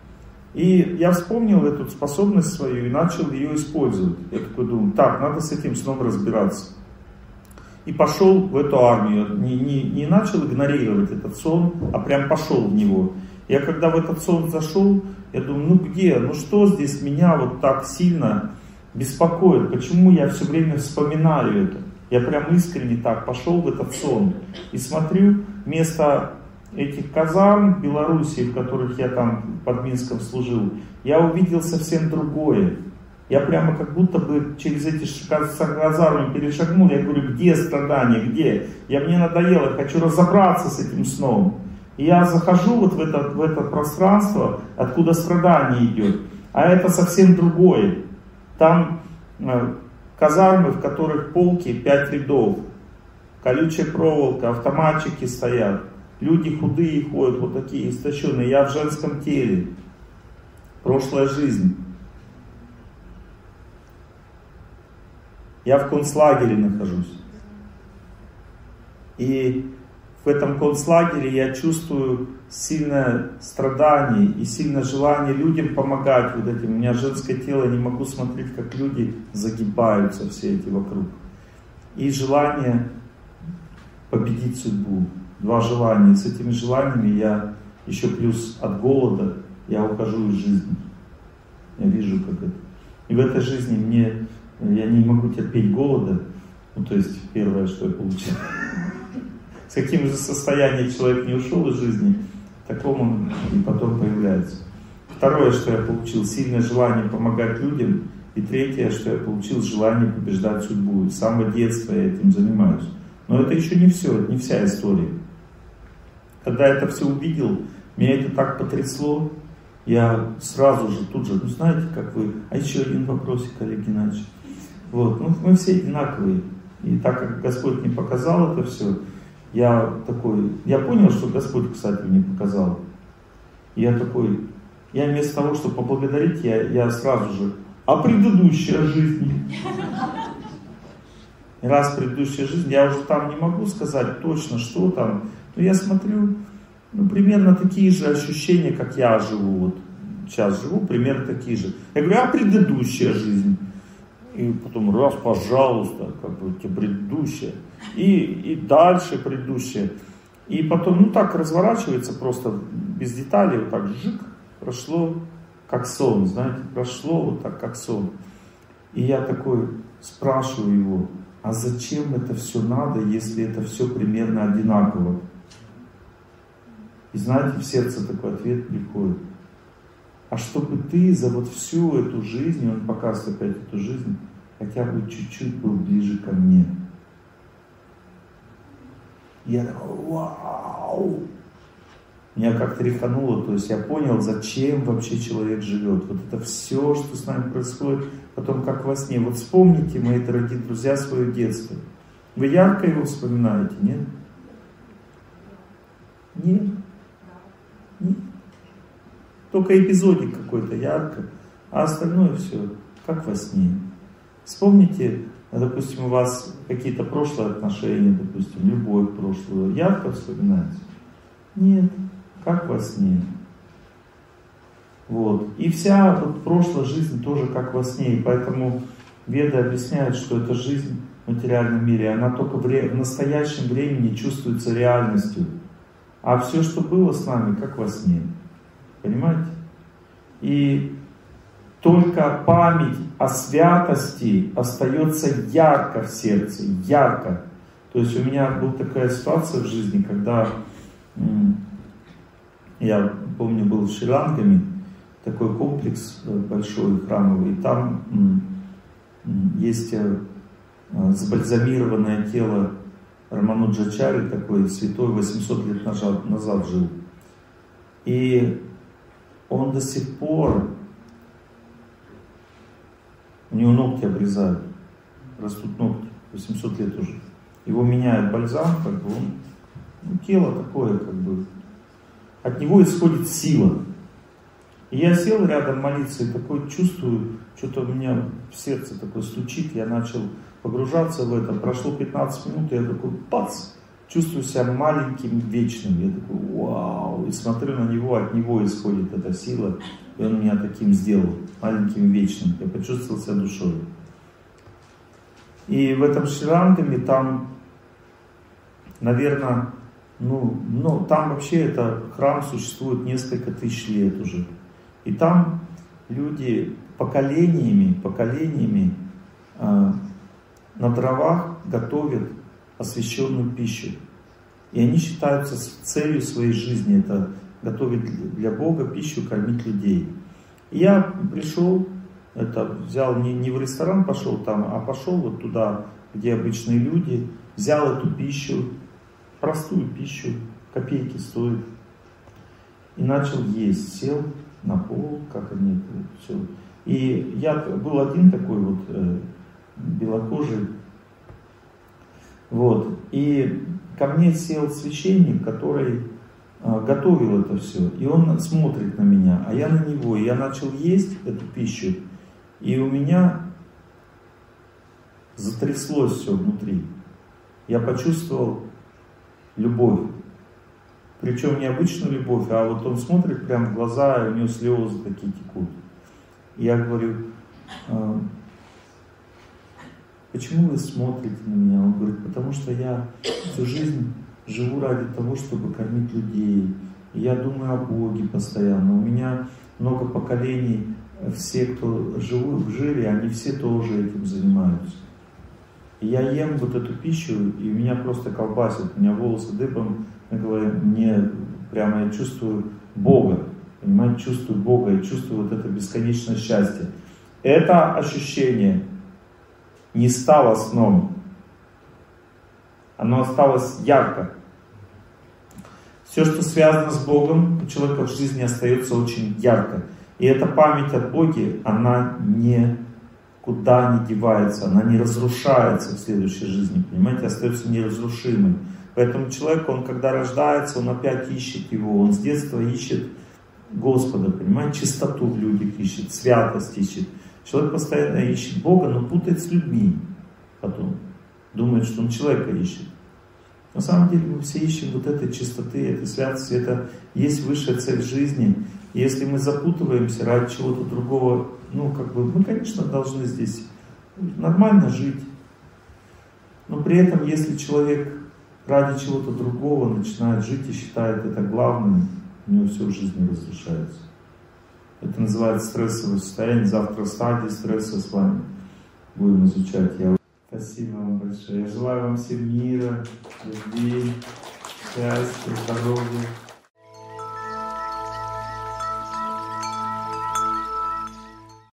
И я вспомнил эту способность свою и начал ее использовать. Я такой думаю, так, надо с этим сном разбираться. И пошел в эту армию, не начал игнорировать этот сон, а прям пошел в него. Я когда в этот сон зашел, я думаю, что здесь меня вот так сильно беспокоит, почему я все время вспоминаю это. Я прям искренне так пошел в этот сон. И смотрю, вместо этих казарм в Беларуси, в которых я там под Минском служил, я увидел совсем другое. Я прямо как будто бы через эти казармы перешагнул. Я говорю, где страдания, где? Мне надоело, я хочу разобраться с этим сном. И я захожу вот в это пространство, откуда страдание идет. А это совсем другое. Там казармы, в которых полки 5 рядов. Колючая проволока, автоматчики стоят. Люди худые ходят, вот такие истощенные. Я в женском теле. Прошлая жизнь. Я в концлагере нахожусь. И в этом концлагере я чувствую сильное страдание и сильное желание людям помогать вот этим. У меня женское тело, я не могу смотреть, как люди загибаются все эти вокруг. И желание победить судьбу. Два желания. И с этими желаниями я еще плюс от голода я ухожу из жизни. Я вижу, как это. И в этой жизни я не могу терпеть голода. Ну, то есть, первое, что я получил. С каким же состоянием человек не ушел из жизни, такому он и потом появляется. Второе, что я получил, сильное желание помогать людям. И третье, что я получил, желание побеждать судьбу. И с самого детства я этим занимаюсь. Но это еще не все, это не вся история. Когда я это все увидел, меня это так потрясло, я сразу же, тут же, ну знаете, как вы... А еще один вопросик, Олег Геннадьевич. Вот, ну мы все одинаковые. И так как Господь мне показал это все, я понял, что Господь, кстати, мне показал. Я вместо того, чтобы поблагодарить, я сразу же, а предыдущая жизнь? Раз предыдущая жизнь, я уже там не могу сказать точно, что там, но я смотрю, примерно такие же ощущения, как я живу, вот сейчас живу, примерно такие же. Я говорю, а предыдущая жизнь? И потом раз, пожалуйста, как бы предыдущая. И дальше предыдущая. И потом, так разворачивается просто без деталей, вот так жик, прошло как сон, знаете, прошло вот так как сон. И я такой спрашиваю его, а зачем это все надо, если это все примерно одинаково? И знаете, в сердце такой ответ приходит. А чтобы ты за вот всю эту жизнь, он показывает опять эту жизнь, хотя бы чуть-чуть был ближе ко мне. Я такой, вау! Меня как-то тряхануло, то есть я понял, зачем вообще человек живет. Вот это все, что с нами происходит, потом как во сне. Вот вспомните, мои дорогие друзья, свое детство. Вы ярко его вспоминаете, нет? Нет? Нет. Только эпизодик какой-то ярко, а остальное все как во сне. Вспомните, допустим, у вас какие-то прошлые отношения, допустим, любовь прошлую, ярко вспоминаете? Нет, как во сне. Вот. И вся вот прошлая жизнь тоже как во сне, и поэтому Веды объясняют, что эта жизнь в материальном мире, она только в настоящем времени чувствуется реальностью, а все, что было с нами, как во сне. Понимаете? И только память о святости остается ярко в сердце, ярко. То есть у меня была такая ситуация в жизни, когда я помню, был в Шри-Ланками, такой комплекс большой, храмовый, и там есть забальзамированное тело Рамануджачари, такой святой, 800 лет назад жил. И он до сих пор, у него ногти обрезают, растут ногти, 800 лет уже. Его меняет бальзам, как бы он, тело такое, как бы, от него исходит сила. И я сел рядом молиться и такой чувствую, что-то у меня в сердце такое стучит, я начал погружаться в это. Прошло 15 минут, и я такой, бац, чувствую себя маленьким, вечным. Я такой, вау, и смотрю на него, от него исходит эта сила, и он меня таким сделал, маленьким, вечным. Я почувствовал себя душой. И в этом Шри-Ланками там, наверное, там вообще это храм существует несколько тысяч лет уже. И там люди поколениями на дровах готовят освященную пищу. И они считаются целью своей жизни, это готовить для Бога пищу, кормить людей. И я пришел, взял не в ресторан пошел там, а пошел вот туда, где обычные люди, взял эту пищу, простую пищу, копейки стоит, и начал есть, сел на пол, как они все. И я был один такой вот белокожий, вот, и ко мне сел священник, который готовил это все, и он смотрит на меня, а я на него, и я начал есть эту пищу, и у меня затряслось все внутри. Я почувствовал любовь. Причем не обычную любовь, а вот он смотрит прямо в глаза, и у него слезы такие текут. И я говорю, почему вы смотрите на меня? Он говорит, потому что я всю жизнь живу ради того, чтобы кормить людей. И я думаю о Боге постоянно. У меня много поколений, все, кто жили, они все тоже этим занимаются. И я ем вот эту пищу, и меня просто колбасит, у меня волосы дыбом на голове, мне прямо я чувствую Бога, понимаете, чувствую Бога, и чувствую вот это бесконечное счастье. Это ощущение не стало сном, оно осталось ярко. Все, что связано с Богом, у человека в жизни остается очень ярко. И эта память о Боге, она никуда не девается, она не разрушается в следующей жизни, понимаете, остается неразрушимой. Поэтому человек, он когда рождается, он опять ищет его, он с детства ищет Господа, понимаете, чистоту в людях ищет, святость ищет. Человек постоянно ищет Бога, но путает с людьми потом, думает, что он человека ищет. На самом деле мы все ищем вот этой чистоты, этой святости, это есть высшая цель жизни. И если мы запутываемся ради чего-то другого, мы, конечно, должны здесь нормально жить. Но при этом, если человек ради чего-то другого начинает жить и считает это главным, у него все в жизни разрушается. Это называется стрессовое состояние. Завтра стадии стресса с вами будем изучать. Спасибо вам большое. Я желаю вам всем мира, любви, счастья, здоровья.